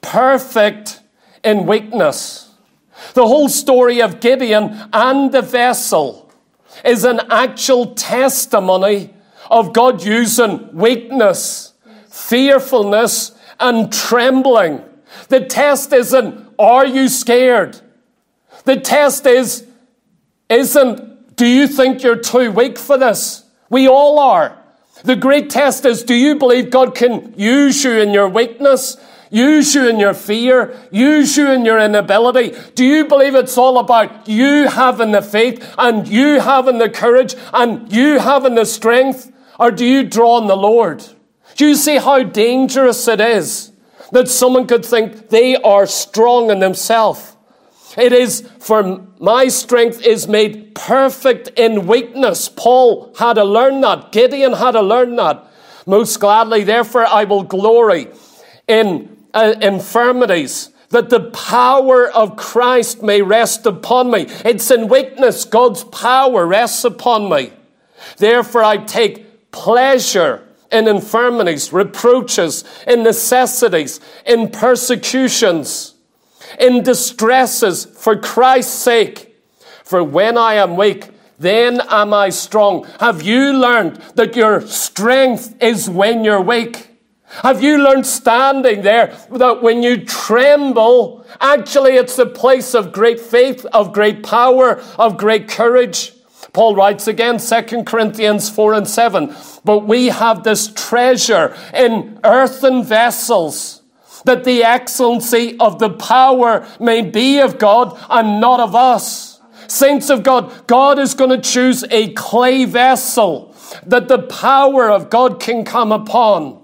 perfect in weakness. The whole story of Gideon and the vessel is an actual testimony of God using weakness, fearfulness, and trembling. The test isn't, are you scared? The test is, isn't, do you think you're too weak for this? We all are. The great test is, do you believe God can use you in your weakness, use you in your fear, use you in your inability? Do you believe it's all about you having the faith and you having the courage and you having the strength? Or do you draw on the Lord? Do you see how dangerous it is that someone could think they are strong in themselves? It is, for my strength is made perfect in weakness. Paul had to learn that. Gideon had to learn that. Most gladly, therefore, I will glory in uh, infirmities, that the power of Christ may rest upon me. It's in weakness God's power rests upon me. Therefore, I take pleasure in infirmities, reproaches, in necessities, in persecutions, in distresses for Christ's sake. For when I am weak, then am I strong. Have you learned that your strength is when you're weak? Have you learned standing there that when you tremble, actually it's a place of great faith, of great power, of great courage? Paul writes again, Second Corinthians four and seven, but we have this treasure in earthen vessels, that the excellency of the power may be of God and not of us. Saints of God, God is going to choose a clay vessel that the power of God can come upon.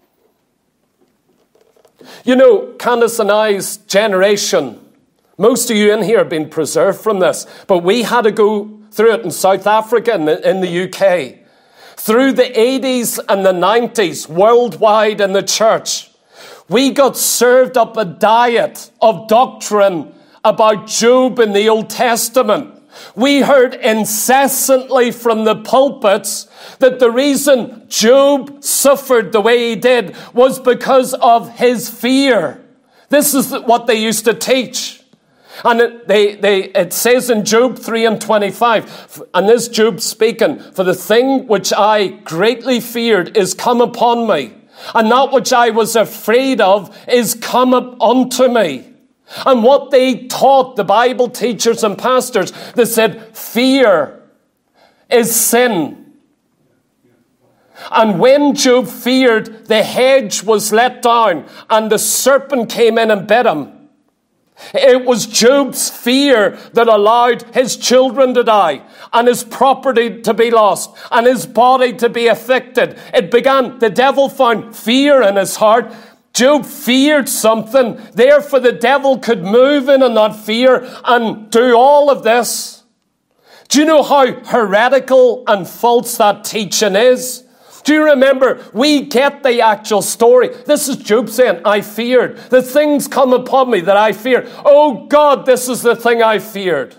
You know, Candace and I's generation, most of you in here have been preserved from this, but we had to go through it in South Africa and in the U K. Through the eighties and the nineties, worldwide in the church, we got served up a diet of doctrine about Job in the Old Testament. We heard incessantly from the pulpits that the reason Job suffered the way he did was because of his fear. This is what they used to teach. And it, they, they, it says in Job three and twenty-five, and this Job speaking, for the thing which I greatly feared is come upon me, and that which I was afraid of is come up unto me. And what they taught, the Bible teachers and pastors, they said, fear is sin. And when Job feared, the hedge was let down, and the serpent came in and bit him. It was Job's fear that allowed his children to die, and his property to be lost, and his body to be afflicted. It began, the devil found fear in his heart. Job feared something, therefore the devil could move in on that fear and do all of this. Do you know how heretical and false that teaching is? Do you remember, we get the actual story. This is Job saying, I feared. The things come upon me that I feared. Oh God, this is the thing I feared.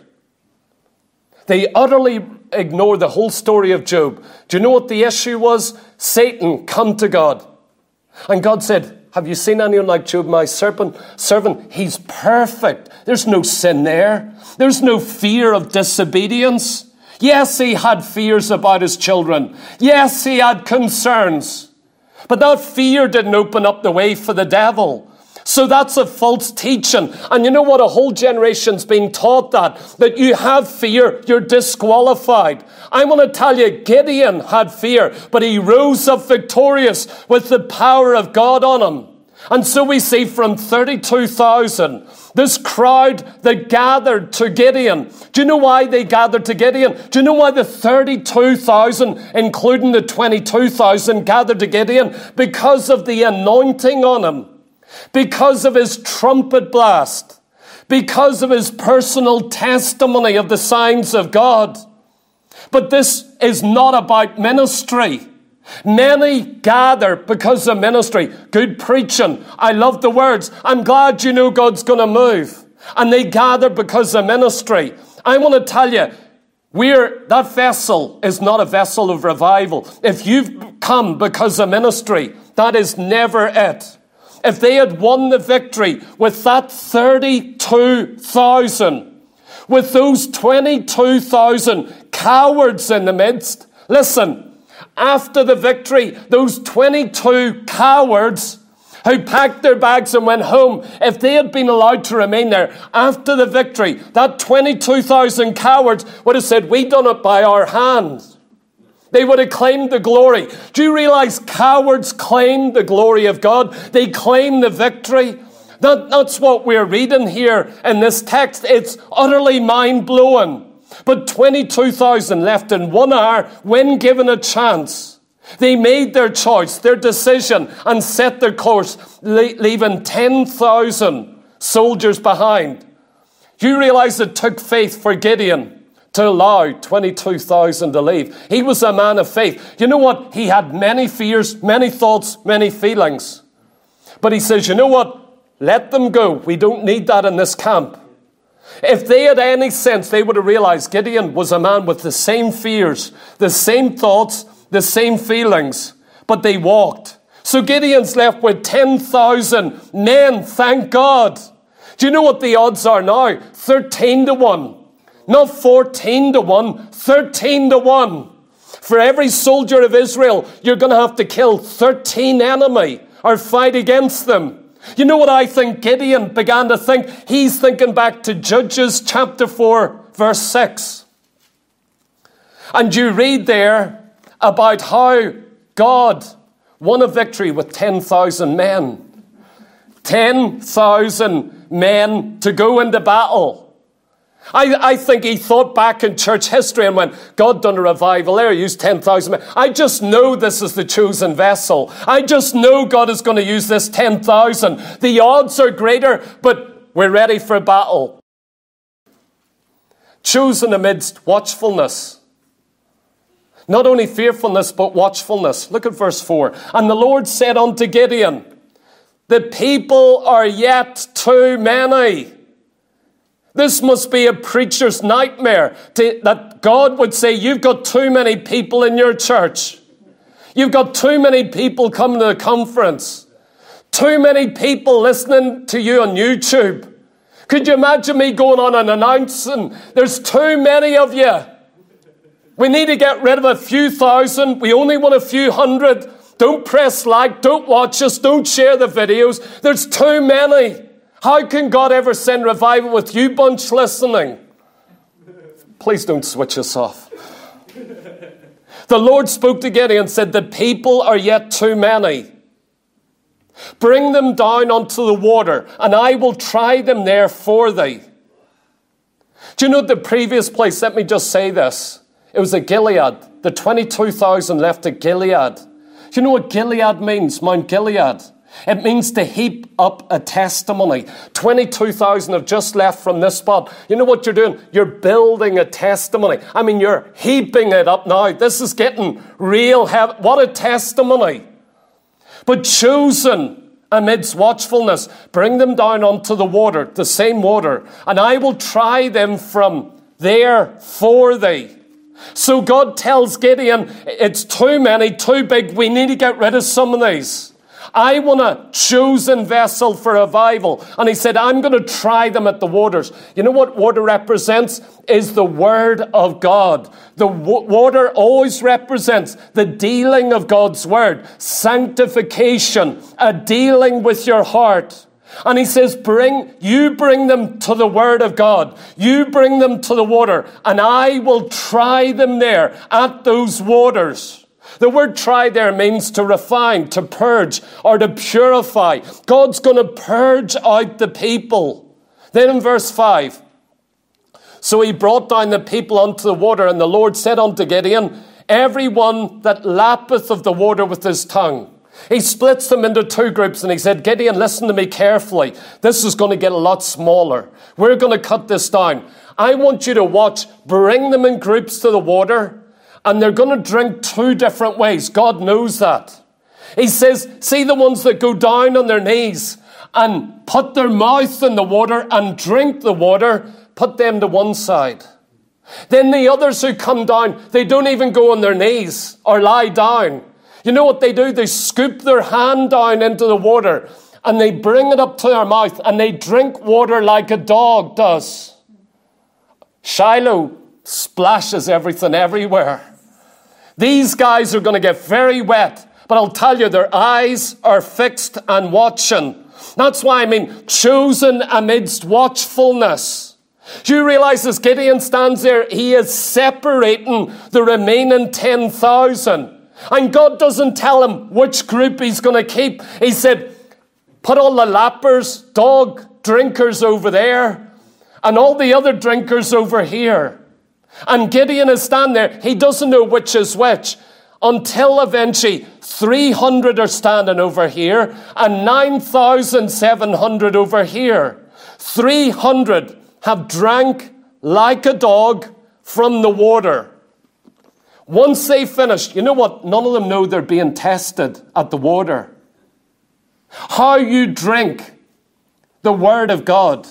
They utterly ignore the whole story of Job. Do you know what the issue was? Satan come to God. And God said, have you seen anyone like Job, my servant? Servant, he's perfect. There's no sin there. There's no fear of disobedience. Yes, he had fears about his children. Yes, he had concerns. But that fear didn't open up the way for the devil. So that's a false teaching. And you know what? A whole generation's been taught that. That you have fear, you're disqualified. I want to tell you, Gideon had fear, but he rose up victorious with the power of God on him. And so we see from thirty-two thousand, this crowd that gathered to Gideon. Do you know why they gathered to Gideon? Do you know why the thirty-two thousand, including the twenty-two thousand, gathered to Gideon? Because of the anointing on him. Because of his trumpet blast. Because of his personal testimony of the signs of God. But this is not about ministry. Many gather because of ministry. Good preaching. I love the words. I'm glad you know God's going to move. And they gather because of ministry. I want to tell you, we're, that vessel is not a vessel of revival. If you've come because of ministry, that is never it. if they had won the victory with that thirty-two thousand, with those twenty-two thousand cowards in the midst, listen, after the victory, those twenty-two cowards who packed their bags and went home, if they had been allowed to remain there after the victory, that twenty-two thousand cowards would have said, we done it by our hands. They would have claimed the glory. Do you realize cowards claim the glory of God? They claim the victory. That, that's what we're reading here in this text. It's utterly mind-blowing. But twenty-two thousand left in one hour when given a chance. They made their choice, their decision, and set their course, leaving ten thousand soldiers behind. Do you realize it took faith for Gideon to allow twenty-two thousand to leave? He was a man of faith. You know what? He had many fears, many thoughts, many feelings. But he says, you know what? Let them go. We don't need that in this camp. If they had any sense, they would have realized Gideon was a man with the same fears, the same thoughts, the same feelings, but they walked. So Gideon's left with ten thousand men, thank God. Do you know what the odds are now? thirteen to one. Not fourteen to one, thirteen to one. For every soldier of Israel, you're going to have to kill thirteen enemy or fight against them. You know what I think Gideon began to think? He's thinking back to Judges chapter four, verse six. And you read there about how God won a victory with ten thousand men. ten thousand men to go into battle. I, I think he thought back in church history and went, God done a revival there, used ten thousand men. I just know this is the chosen vessel. I just know God is going to use this ten thousand. The odds are greater, but we're ready for battle. Chosen amidst watchfulness. Not only fearfulness, but watchfulness. Look at verse four. And the Lord said unto Gideon, the people are yet too many. This must be a preacher's nightmare, to, that God would say, you've got too many people in your church. You've got too many people coming to the conference. Too many people listening to you on YouTube. Could you imagine me going on and announcing, there's too many of you. We need to get rid of a few thousand. We only want a few hundred. Don't press like, don't watch us, don't share the videos. There's too many. How can God ever send revival with you bunch listening? Please don't switch us off. The Lord spoke to Gideon and said, the people are yet too many. Bring them down onto the water, and I will try them there for thee. Do you know the previous place? Let me just say this. It was at Gilead. The twenty-two thousand left at Gilead. Do you know what Gilead means? Mount Gilead. It means to heap up a testimony. twenty-two thousand have just left from this spot. You know what you're doing? You're building a testimony. I mean, you're heaping it up now. This is getting real heavy. What a testimony. But chosen amidst watchfulness, bring them down onto the water, the same water, and I will try them from there for thee. So God tells Gideon, it's too many, too big. We need to get rid of some of these. I want a chosen vessel for revival. And he said, I'm going to try them at the waters. You know what water represents? Is the word of God. The w- water always represents the dealing of God's word. Sanctification, a dealing with your heart. And he says, bring, you bring them to the word of God. You bring them to the water, and I will try them there at those waters. The word try there means to refine, to purge, or to purify. God's going to purge out the people. Then in verse five, so he brought down the people unto the water, and the Lord said unto Gideon, every one that lappeth of the water with his tongue. He splits them into two groups, and he said, Gideon, listen to me carefully. This is going to get a lot smaller. We're going to cut this down. I want you to watch. Bring them in groups to the water, and they're going to drink two different ways. God knows that. He says, see the ones that go down on their knees and put their mouth in the water and drink the water, put them to one side. Then the others who come down, they don't even go on their knees or lie down. You know what they do? They scoop their hand down into the water and they bring it up to their mouth and they drink water like a dog does. Shiloh splashes everything everywhere. These guys are going to get very wet, but I'll tell you, their eyes are fixed and watching. That's why I mean chosen amidst watchfulness. Do you realize as Gideon stands there, he is separating the remaining ten thousand. And God doesn't tell him which group he's going to keep. He said, put all the lappers, dog drinkers over there, and all the other drinkers over here. And Gideon is standing there. He doesn't know which is which, until eventually three hundred are standing over here and nine thousand seven hundred over here. three hundred have drank like a dog from the water. Once they finished, you know what? None of them know they're being tested at the water. How you drink the word of God.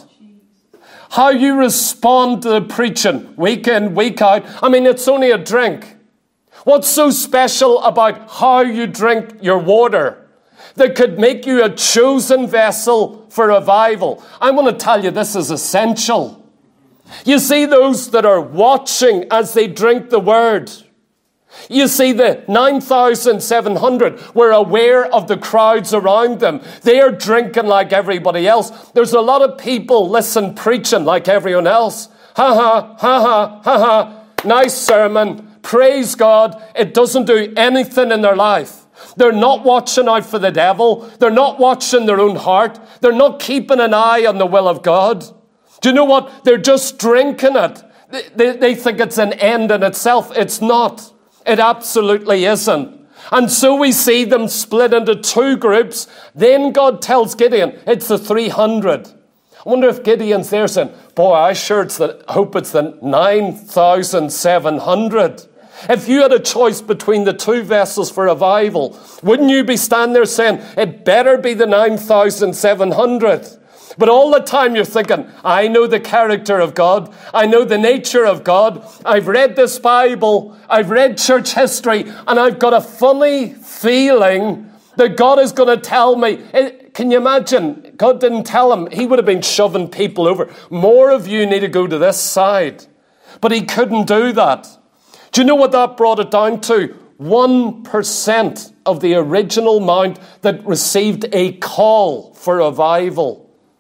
How you respond to the preaching week in, week out. I mean, it's only a drink. What's so special about how you drink your water that could make you a chosen vessel for revival? I want to tell you this is essential. You see those that are watching as they drink the word. You see, the nine thousand seven hundred were aware of the crowds around them. They are drinking like everybody else. There's a lot of people, listen, preaching like everyone else. Ha ha, ha ha, ha ha. Nice sermon. Praise God. It doesn't do anything in their life. They're not watching out for the devil. They're not watching their own heart. They're not keeping an eye on the will of God. Do you know what? They're just drinking it. They, they, they think it's an end in itself. It's not. It absolutely isn't. And so we see them split into two groups. Then God tells Gideon, it's the three hundred. I wonder if Gideon's there saying, boy, I sure it's the, hope it's the nine thousand seven hundred. If you had a choice between the two vessels for revival, wouldn't you be standing there saying, it better be the nine thousand seven hundred? But all the time you're thinking, I know the character of God. I know the nature of God. I've read this Bible. I've read church history. And I've got a funny feeling that God is going to tell me. Can you imagine? God didn't tell him. He would have been shoving people over. More of you need to go to this side. But he couldn't do that. Do you know what that brought it down to? one percent of the original amount that received a call for revival.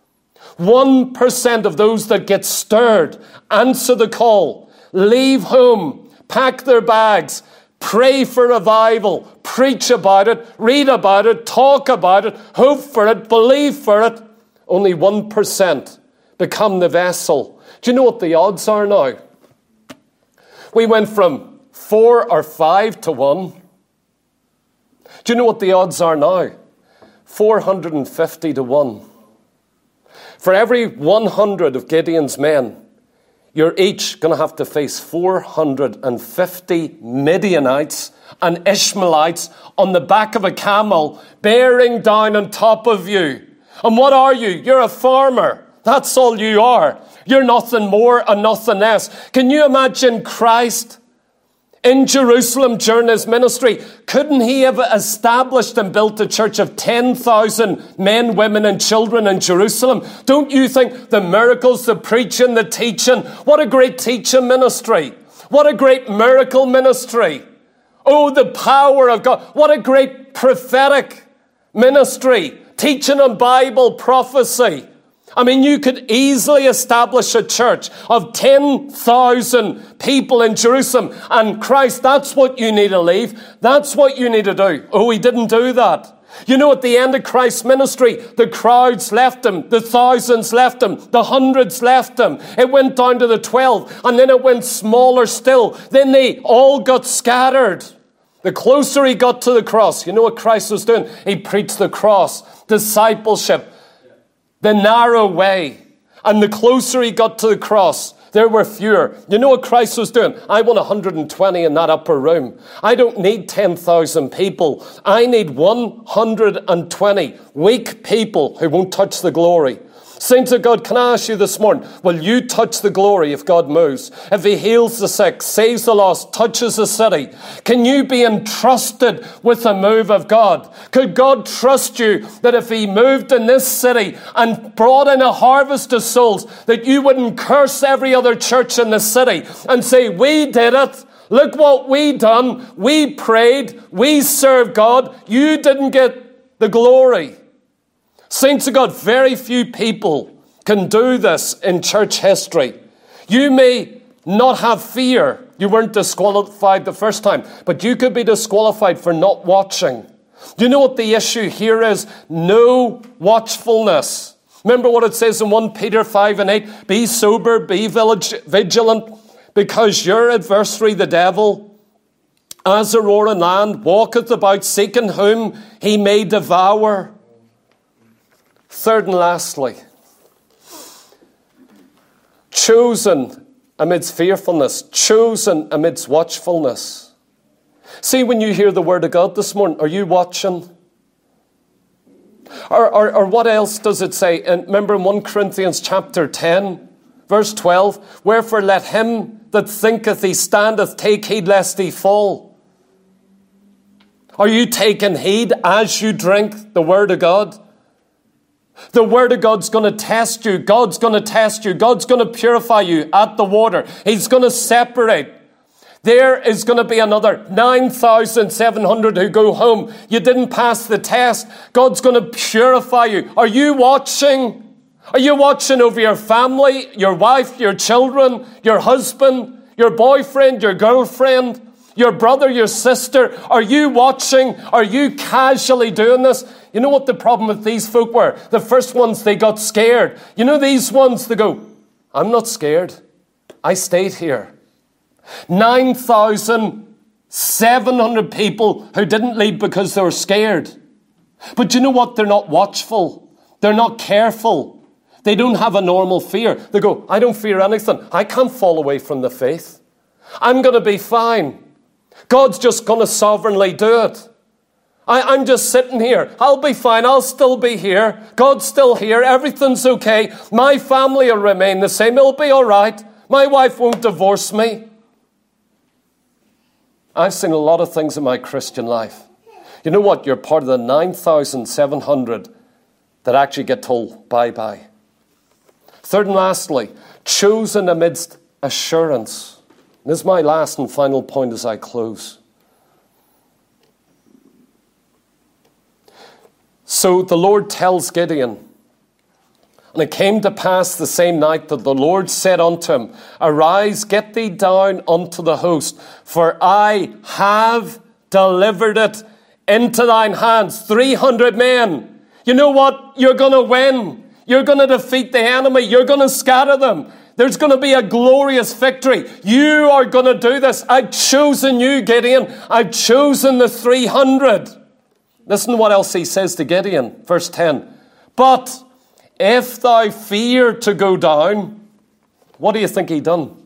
one percent of those that get stirred, answer the call, leave home, pack their bags, pray for revival, preach about it, read about it, talk about it, hope for it, believe for it. Only one percent become the vessel. Do you know what the odds are now? We went from four or five to one. Do you know what the odds are now? four hundred fifty to one. For every one hundred of Gideon's men, you're each going to have to face four hundred fifty Midianites and Ishmaelites on the back of a camel, bearing down on top of you. And what are you? You're a farmer. That's all you are. You're nothing more and nothing less. Can you imagine Christ in Jerusalem during his ministry? Couldn't he have established and built a church of ten thousand men, women and children in Jerusalem? Don't you think the miracles, the preaching, the teaching, what a great teaching ministry. What a great miracle ministry. Oh, the power of God. What a great prophetic ministry. Teaching on Bible prophecy. I mean, you could easily establish a church of ten thousand people in Jerusalem. And Christ, that's what you need to leave. That's what you need to do. Oh, he didn't do that. You know, at the end of Christ's ministry, the crowds left him. The thousands left him. The hundreds left him. It went down to the twelve. And then it went smaller still. Then they all got scattered. The closer he got to the cross, you know what Christ was doing? He preached the cross, discipleship, the narrow way. And the closer he got to the cross, there were fewer. You know what Christ was doing? I want one hundred twenty in that upper room. I don't need ten thousand people. I need one hundred twenty weak people who won't touch the glory. Saints of God, can I ask you this morning, will you touch the glory if God moves? If he heals the sick, saves the lost, touches the city, can you be entrusted with the move of God? Could God trust you that if he moved in this city and brought in a harvest of souls, that you wouldn't curse every other church in the city and say, we did it. Look what we done. We prayed. We served God. You didn't get the glory. Saints of God, very few people can do this in church history. You may not have fear. You weren't disqualified the first time, but you could be disqualified for not watching. Do you know what the issue here is? No watchfulness. Remember what it says in First Peter five and eight? Be sober, be vigilant, because your adversary, the devil, as a roaring lion, walketh about seeking whom he may devour. Third and lastly, chosen amidst fearfulness, chosen amidst watchfulness. See, when you hear the word of God this morning, are you watching? Or, or, or what else does it say? And remember in First Corinthians chapter ten, verse twelve, wherefore let him that thinketh he standeth take heed lest he fall. Are you taking heed as you drink the word of God? The word of God's going to test you. God's going to test you. God's going to purify you at the water. He's going to separate. There is going to be another nine thousand seven hundred who go home. You didn't pass the test. God's going to purify you. Are you watching? Are you watching over your family, your wife, your children, your husband, your boyfriend, your girlfriend, your brother, your sister? Are you watching? Are you casually doing this? You know what the problem with these folk were? The first ones, they got scared. You know these ones, they go, I'm not scared. I stayed here. nine thousand seven hundred people who didn't leave because they were scared. But you know what? They're not watchful. They're not careful. They don't have a normal fear. They go, I don't fear anything. I can't fall away from the faith. I'm going to be fine. God's just going to sovereignly do it. I, I'm just sitting here. I'll be fine. I'll still be here. God's still here. Everything's okay. My family will remain the same. It'll be all right. My wife won't divorce me. I've seen a lot of things in my Christian life. You know what? You're part of the nine thousand seven hundred that actually get told bye-bye. Third and lastly, chosen amidst assurance. This is my last and final point as I close. So the Lord tells Gideon, and it came to pass the same night that the Lord said unto him, arise, get thee down unto the host, for I have delivered it into thine hands. three hundred men. You know what? You're going to win. You're going to defeat the enemy. You're going to scatter them. There's going to be a glorious victory. You are going to do this. I've chosen you, Gideon. I've chosen the three hundred. Listen to what else he says to Gideon. Verse ten. But if thou fear to go down, what do you think he done?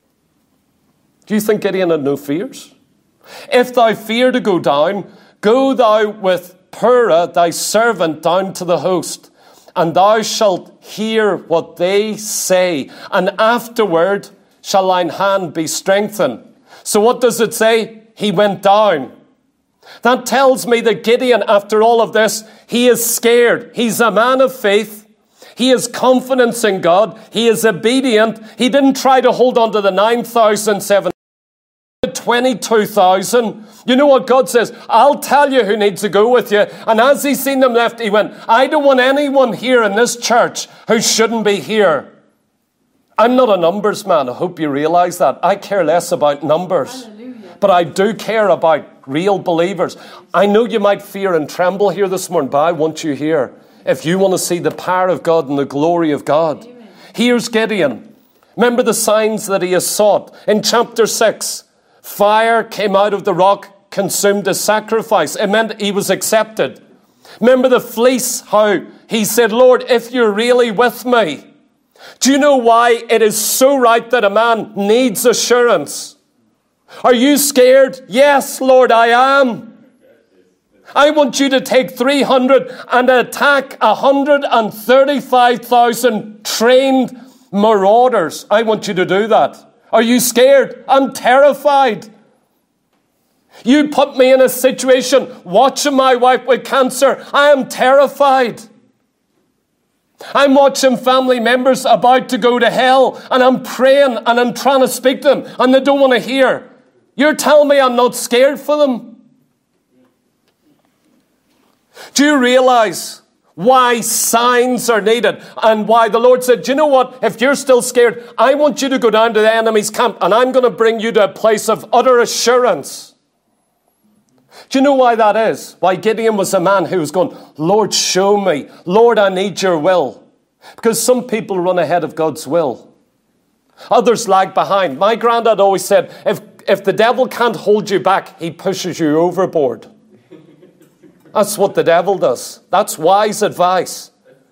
Do you think Gideon had no fears? If thou fear to go down, go thou with Purah thy servant down to the host, and thou shalt hear what they say, and afterward shall thine hand be strengthened. So what does it say? He went down. That tells me that Gideon, after all of this, he is scared. He's a man of faith. He has confidence in God. He is obedient. He didn't try to hold on to the nine thousand seven hundred, twenty-two thousand. You know what God says? I'll tell you who needs to go with you. And as he seen them left, he went, I don't want anyone here in this church who shouldn't be here. I'm not a numbers man. I hope you realize that. I care less about numbers. Hallelujah. But I do care about real believers. I know you might fear and tremble here this morning, but I want you here. If you want to see the power of God and the glory of God. Amen. Here's Gideon. Remember the signs that he has sought. In chapter six, fire came out of the rock, consumed his sacrifice. It meant he was accepted. Remember the fleece, how he said, Lord, if you're really with me. Do you know why it is so right that a man needs assurance? Are you scared? Yes, Lord, I am. I want you to take three hundred and attack one hundred thirty-five thousand trained marauders. I want you to do that. Are you scared? I'm terrified. You put me in a situation watching my wife with cancer. I am terrified. I'm watching family members about to go to hell, and I'm praying and I'm trying to speak to them, and they don't want to hear. You're telling me I'm not scared for them? Do you realize why signs are needed and why the Lord said, do you know what? If you're still scared, I want you to go down to the enemy's camp, and I'm going to bring you to a place of utter assurance. Do you know why that is? Why Gideon was a man who was going, Lord, show me. Lord, I need your will. Because some people run ahead of God's will. Others lag behind. My granddad always said, if, if the devil can't hold you back, he pushes you overboard. That's what the devil does. That's wise advice.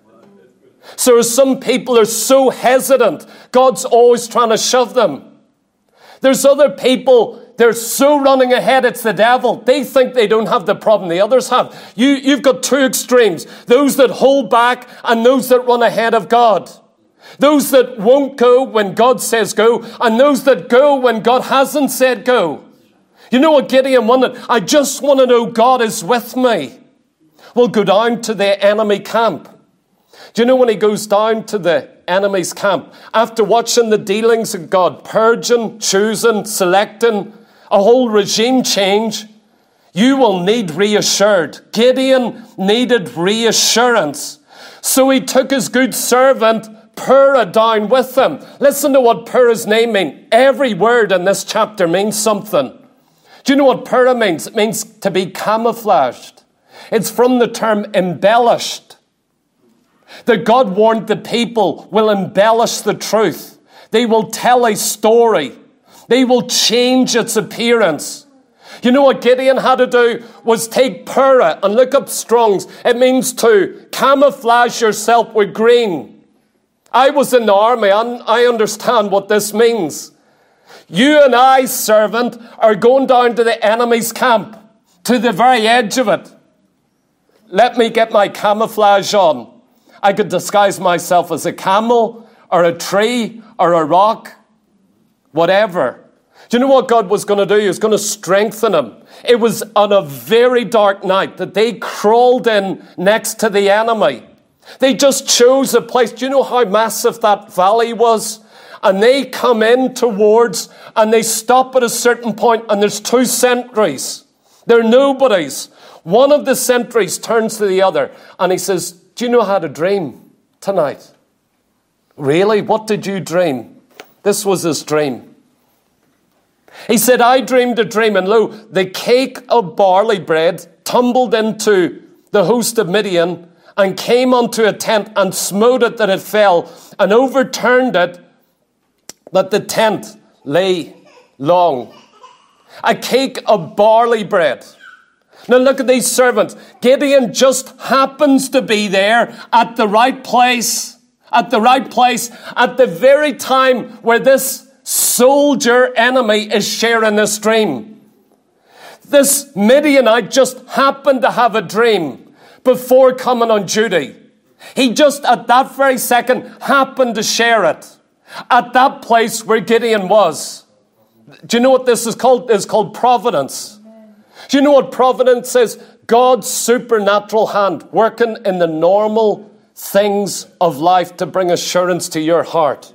So some people are so hesitant. God's always trying to shove them. There's other people, they're so running ahead, it's the devil. They think they don't have the problem the others have. You, you've got two extremes. Those that hold back and those that run ahead of God. Those that won't go when God says go, and those that go when God hasn't said go. You know what Gideon wanted? I just want to know God is with me. Well, go down to the enemy camp. Do you know when he goes down to the enemy's camp, after watching the dealings of God, purging, choosing, selecting, a whole regime change, you will need reassured. Gideon needed reassurance. So he took his good servant, Purah, down with him. Listen to what Purah's name means. Every word in this chapter means something. Do you know what Purah means? It means to be camouflaged. It's from the term embellished. That God warned the people will embellish the truth. They will tell a story. They will change its appearance. You know what Gideon had to do was take Purah and look up Strong's. It means to camouflage yourself with green. I was in the army and I understand what this means. You and I, servant, are going down to the enemy's camp, to the very edge of it. Let me get my camouflage on. I could disguise myself as a camel or a tree or a rock, whatever. Do you know what God was going to do? He was going to strengthen him. It was on a very dark night that they crawled in next to the enemy. They just chose a place. Do you know how massive that valley was? And they come in towards, and they stop at a certain point, and there's two sentries. They're nobodies. One of the sentries turns to the other, and he says, do you know how to dream tonight? Really? What did you dream? This was his dream. He said, I dreamed a dream, and lo, the cake of barley bread tumbled into the host of Midian and came unto a tent and smote it that it fell and overturned it that the tent lay long. A cake of barley bread. Now look at these servants. Gideon just happens to be there at the right place, at the right place, at the very time where this soldier enemy is sharing this dream. This Midianite just happened to have a dream before coming on duty. He just at that very second happened to share it at that place where Gideon was. Do you know what this is called? It's called providence. Do you know what providence is? God's supernatural hand working in the normal things of life to bring assurance to your heart.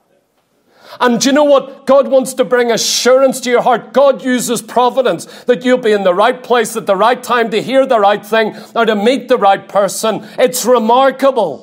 And do you know what? God wants to bring assurance to your heart. God uses providence, that you'll be in the right place at the right time to hear the right thing or to meet the right person. It's remarkable.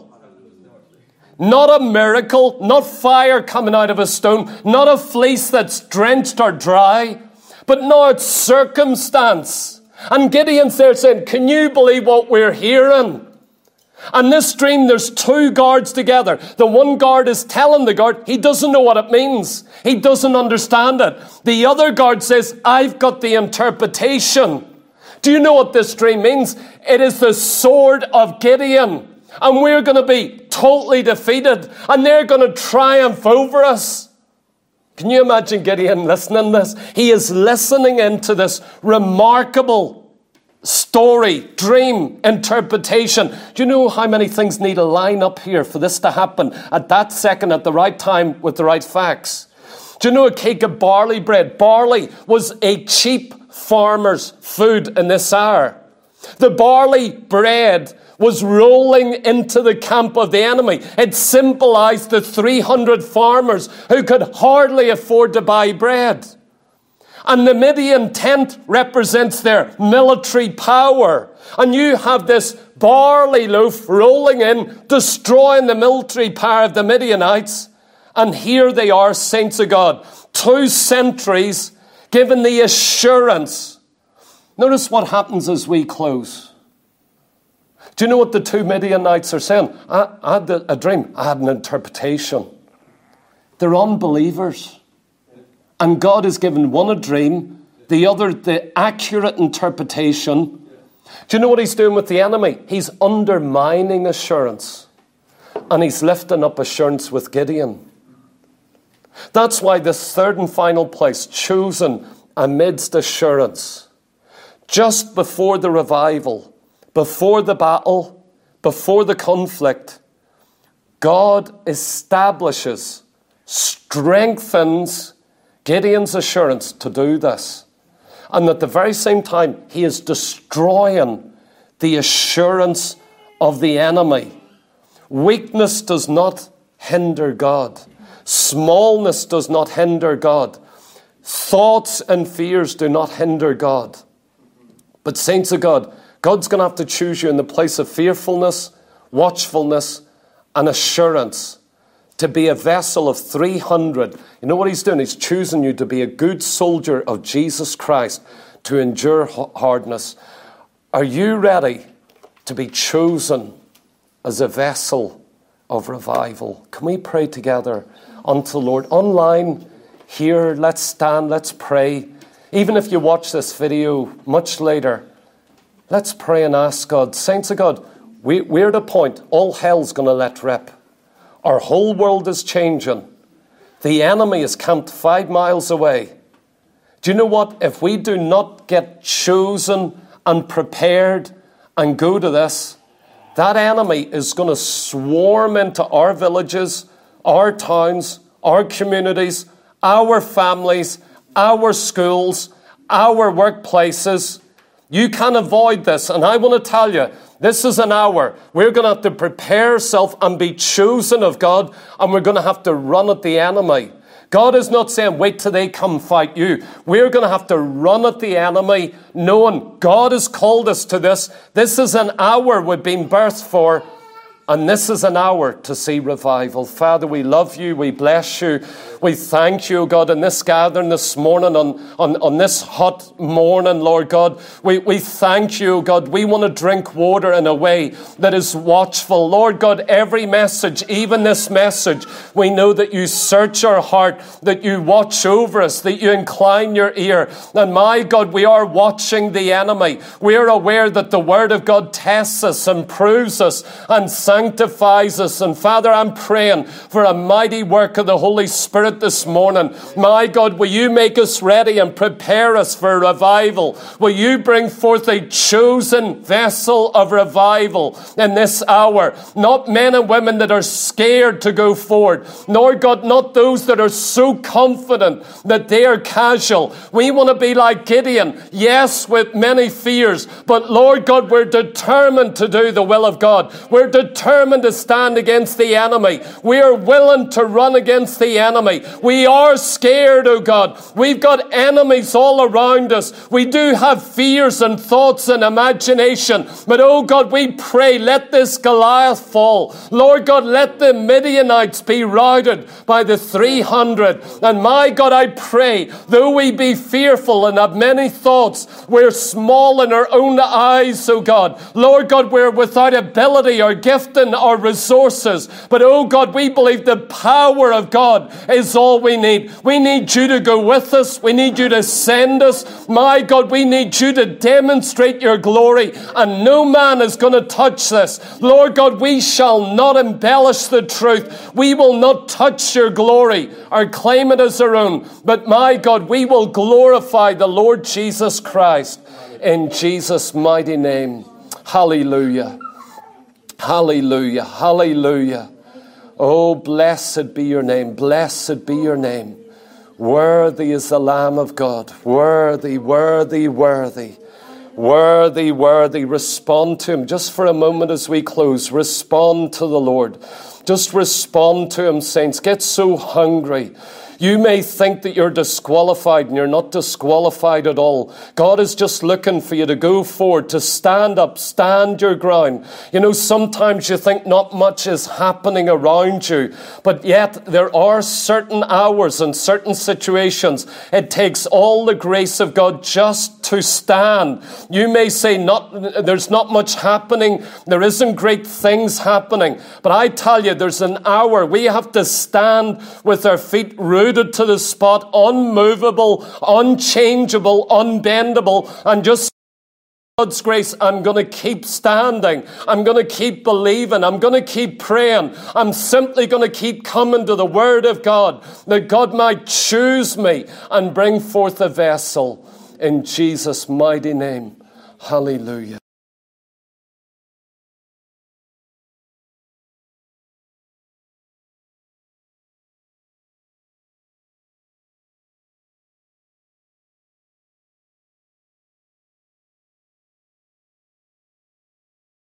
Not a miracle, not fire coming out of a stone, not a fleece that's drenched or dry, but no, it's circumstance. And Gideon's there saying, can you believe what we're hearing? And this dream, there's two guards together. The one guard is telling the guard, he doesn't know what it means. He doesn't understand it. The other guard says, I've got the interpretation. Do you know what this dream means? It is the sword of Gideon. And we're going to be totally defeated. And they're going to triumph over us. Can you imagine Gideon listening to this? He is listening into this remarkable story, dream, interpretation. Do you know how many things need to line up here for this to happen at that second, at the right time, with the right facts? Do you know a cake of barley bread? Barley was a cheap farmer's food in this hour. The barley bread was rolling into the camp of the enemy. It symbolized the three hundred farmers who could hardly afford to buy bread. And the Midian tent represents their military power. And you have this barley loaf rolling in, destroying the military power of the Midianites. And here they are, saints of God, two centuries given the assurance. Notice what happens as we close. Do you know what the two Midianites are saying? I, I had a dream. I had an interpretation. They're unbelievers. And God has given one a dream, the other the accurate interpretation. Do you know what he's doing with the enemy? He's undermining assurance. And he's lifting up assurance with Gideon. That's why this third and final place, chosen amidst assurance, just before the revival, before the battle, before the conflict, God establishes, strengthens Gideon's assurance to do this. And at the very same time, he is destroying the assurance of the enemy. Weakness does not hinder God. Smallness does not hinder God. Thoughts and fears do not hinder God. But saints of God, God's going to have to choose you in the place of fearfulness, watchfulness, and assurance to be a vessel of three hundred. You know what he's doing? He's choosing you to be a good soldier of Jesus Christ, to endure hardness. Are you ready to be chosen as a vessel of revival? Can we pray together unto the Lord? Online, here, let's stand, let's pray. Even if you watch this video much later, let's pray and ask God. Saints of God, we, we're at a point, all hell's going to let rip. Our whole world is changing. The enemy is camped five miles away. Do you know what? If we do not get chosen and prepared and go to this, that enemy is going to swarm into our villages, our towns, our communities, our families, our schools, our workplaces. You can avoid this. And I want to tell you, this is an hour. We're going to have to prepare ourselves and be chosen of God, and we're going to have to run at the enemy. God is not saying, wait till they come fight you. We're going to have to run at the enemy, knowing God has called us to this. This is an hour we've been birthed for, and this is an hour to see revival. Father, we love you. We bless you. We thank you, God, in this gathering this morning, on, on, on this hot morning, Lord God. We, we thank you, God. We want to drink water in a way that is watchful. Lord God, every message, even this message, we know that you search our heart, that you watch over us, that you incline your ear. And my God, we are watching the enemy. We are aware that the word of God tests us and proves us and sanctifies us. And Father, I'm praying for a mighty work of the Holy Spirit this morning. My God, will you make us ready and prepare us for revival? Will you bring forth a chosen vessel of revival in this hour? Not men and women that are scared to go forward. Lord God, not those that are so confident that they are casual. We want to be like Gideon. Yes, with many fears. But Lord God, we're determined to do the will of God. We're determined to stand against the enemy. We are willing to run against the enemy. We are scared, oh God. We've got enemies all around us. We do have fears and thoughts and imagination. But oh God, we pray, let this Goliath fall. Lord God, let the Midianites be routed by the three hundred. And my God, I pray, though we be fearful and have many thoughts, we're small in our own eyes, oh God. Lord God, we're without ability or gifting or resources. But oh God, we believe the power of God is all we need. We need you to go with us. We need you to send us. My God, we need you to demonstrate your glory, and no man is going to touch this. Lord God, we shall not embellish the truth. We will not touch your glory or claim it as our own. But my God, we will glorify the Lord Jesus Christ in Jesus' mighty name. Hallelujah. Hallelujah. Hallelujah. Oh, blessed be your name. Blessed be your name. Worthy is the Lamb of God. Worthy, worthy, worthy. Worthy, worthy. Respond to him. Just for a moment as we close, respond to the Lord. Just respond to him, saints. Get so hungry. You may think that you're disqualified, and you're not disqualified at all. God is just looking for you to go forward, to stand up, stand your ground. You know, sometimes you think not much is happening around you, but yet there are certain hours and certain situations. It takes all the grace of God just to stand. You may say, not, there's not much happening. There isn't great things happening. But I tell you, there's an hour we have to stand with our feet rooted to the spot, unmovable, unchangeable, unbendable, and just God's grace, I'm going to keep standing. I'm going to keep believing. I'm going to keep praying. I'm simply going to keep coming to the Word of God, that God might choose me and bring forth a vessel in Jesus' mighty name. Hallelujah.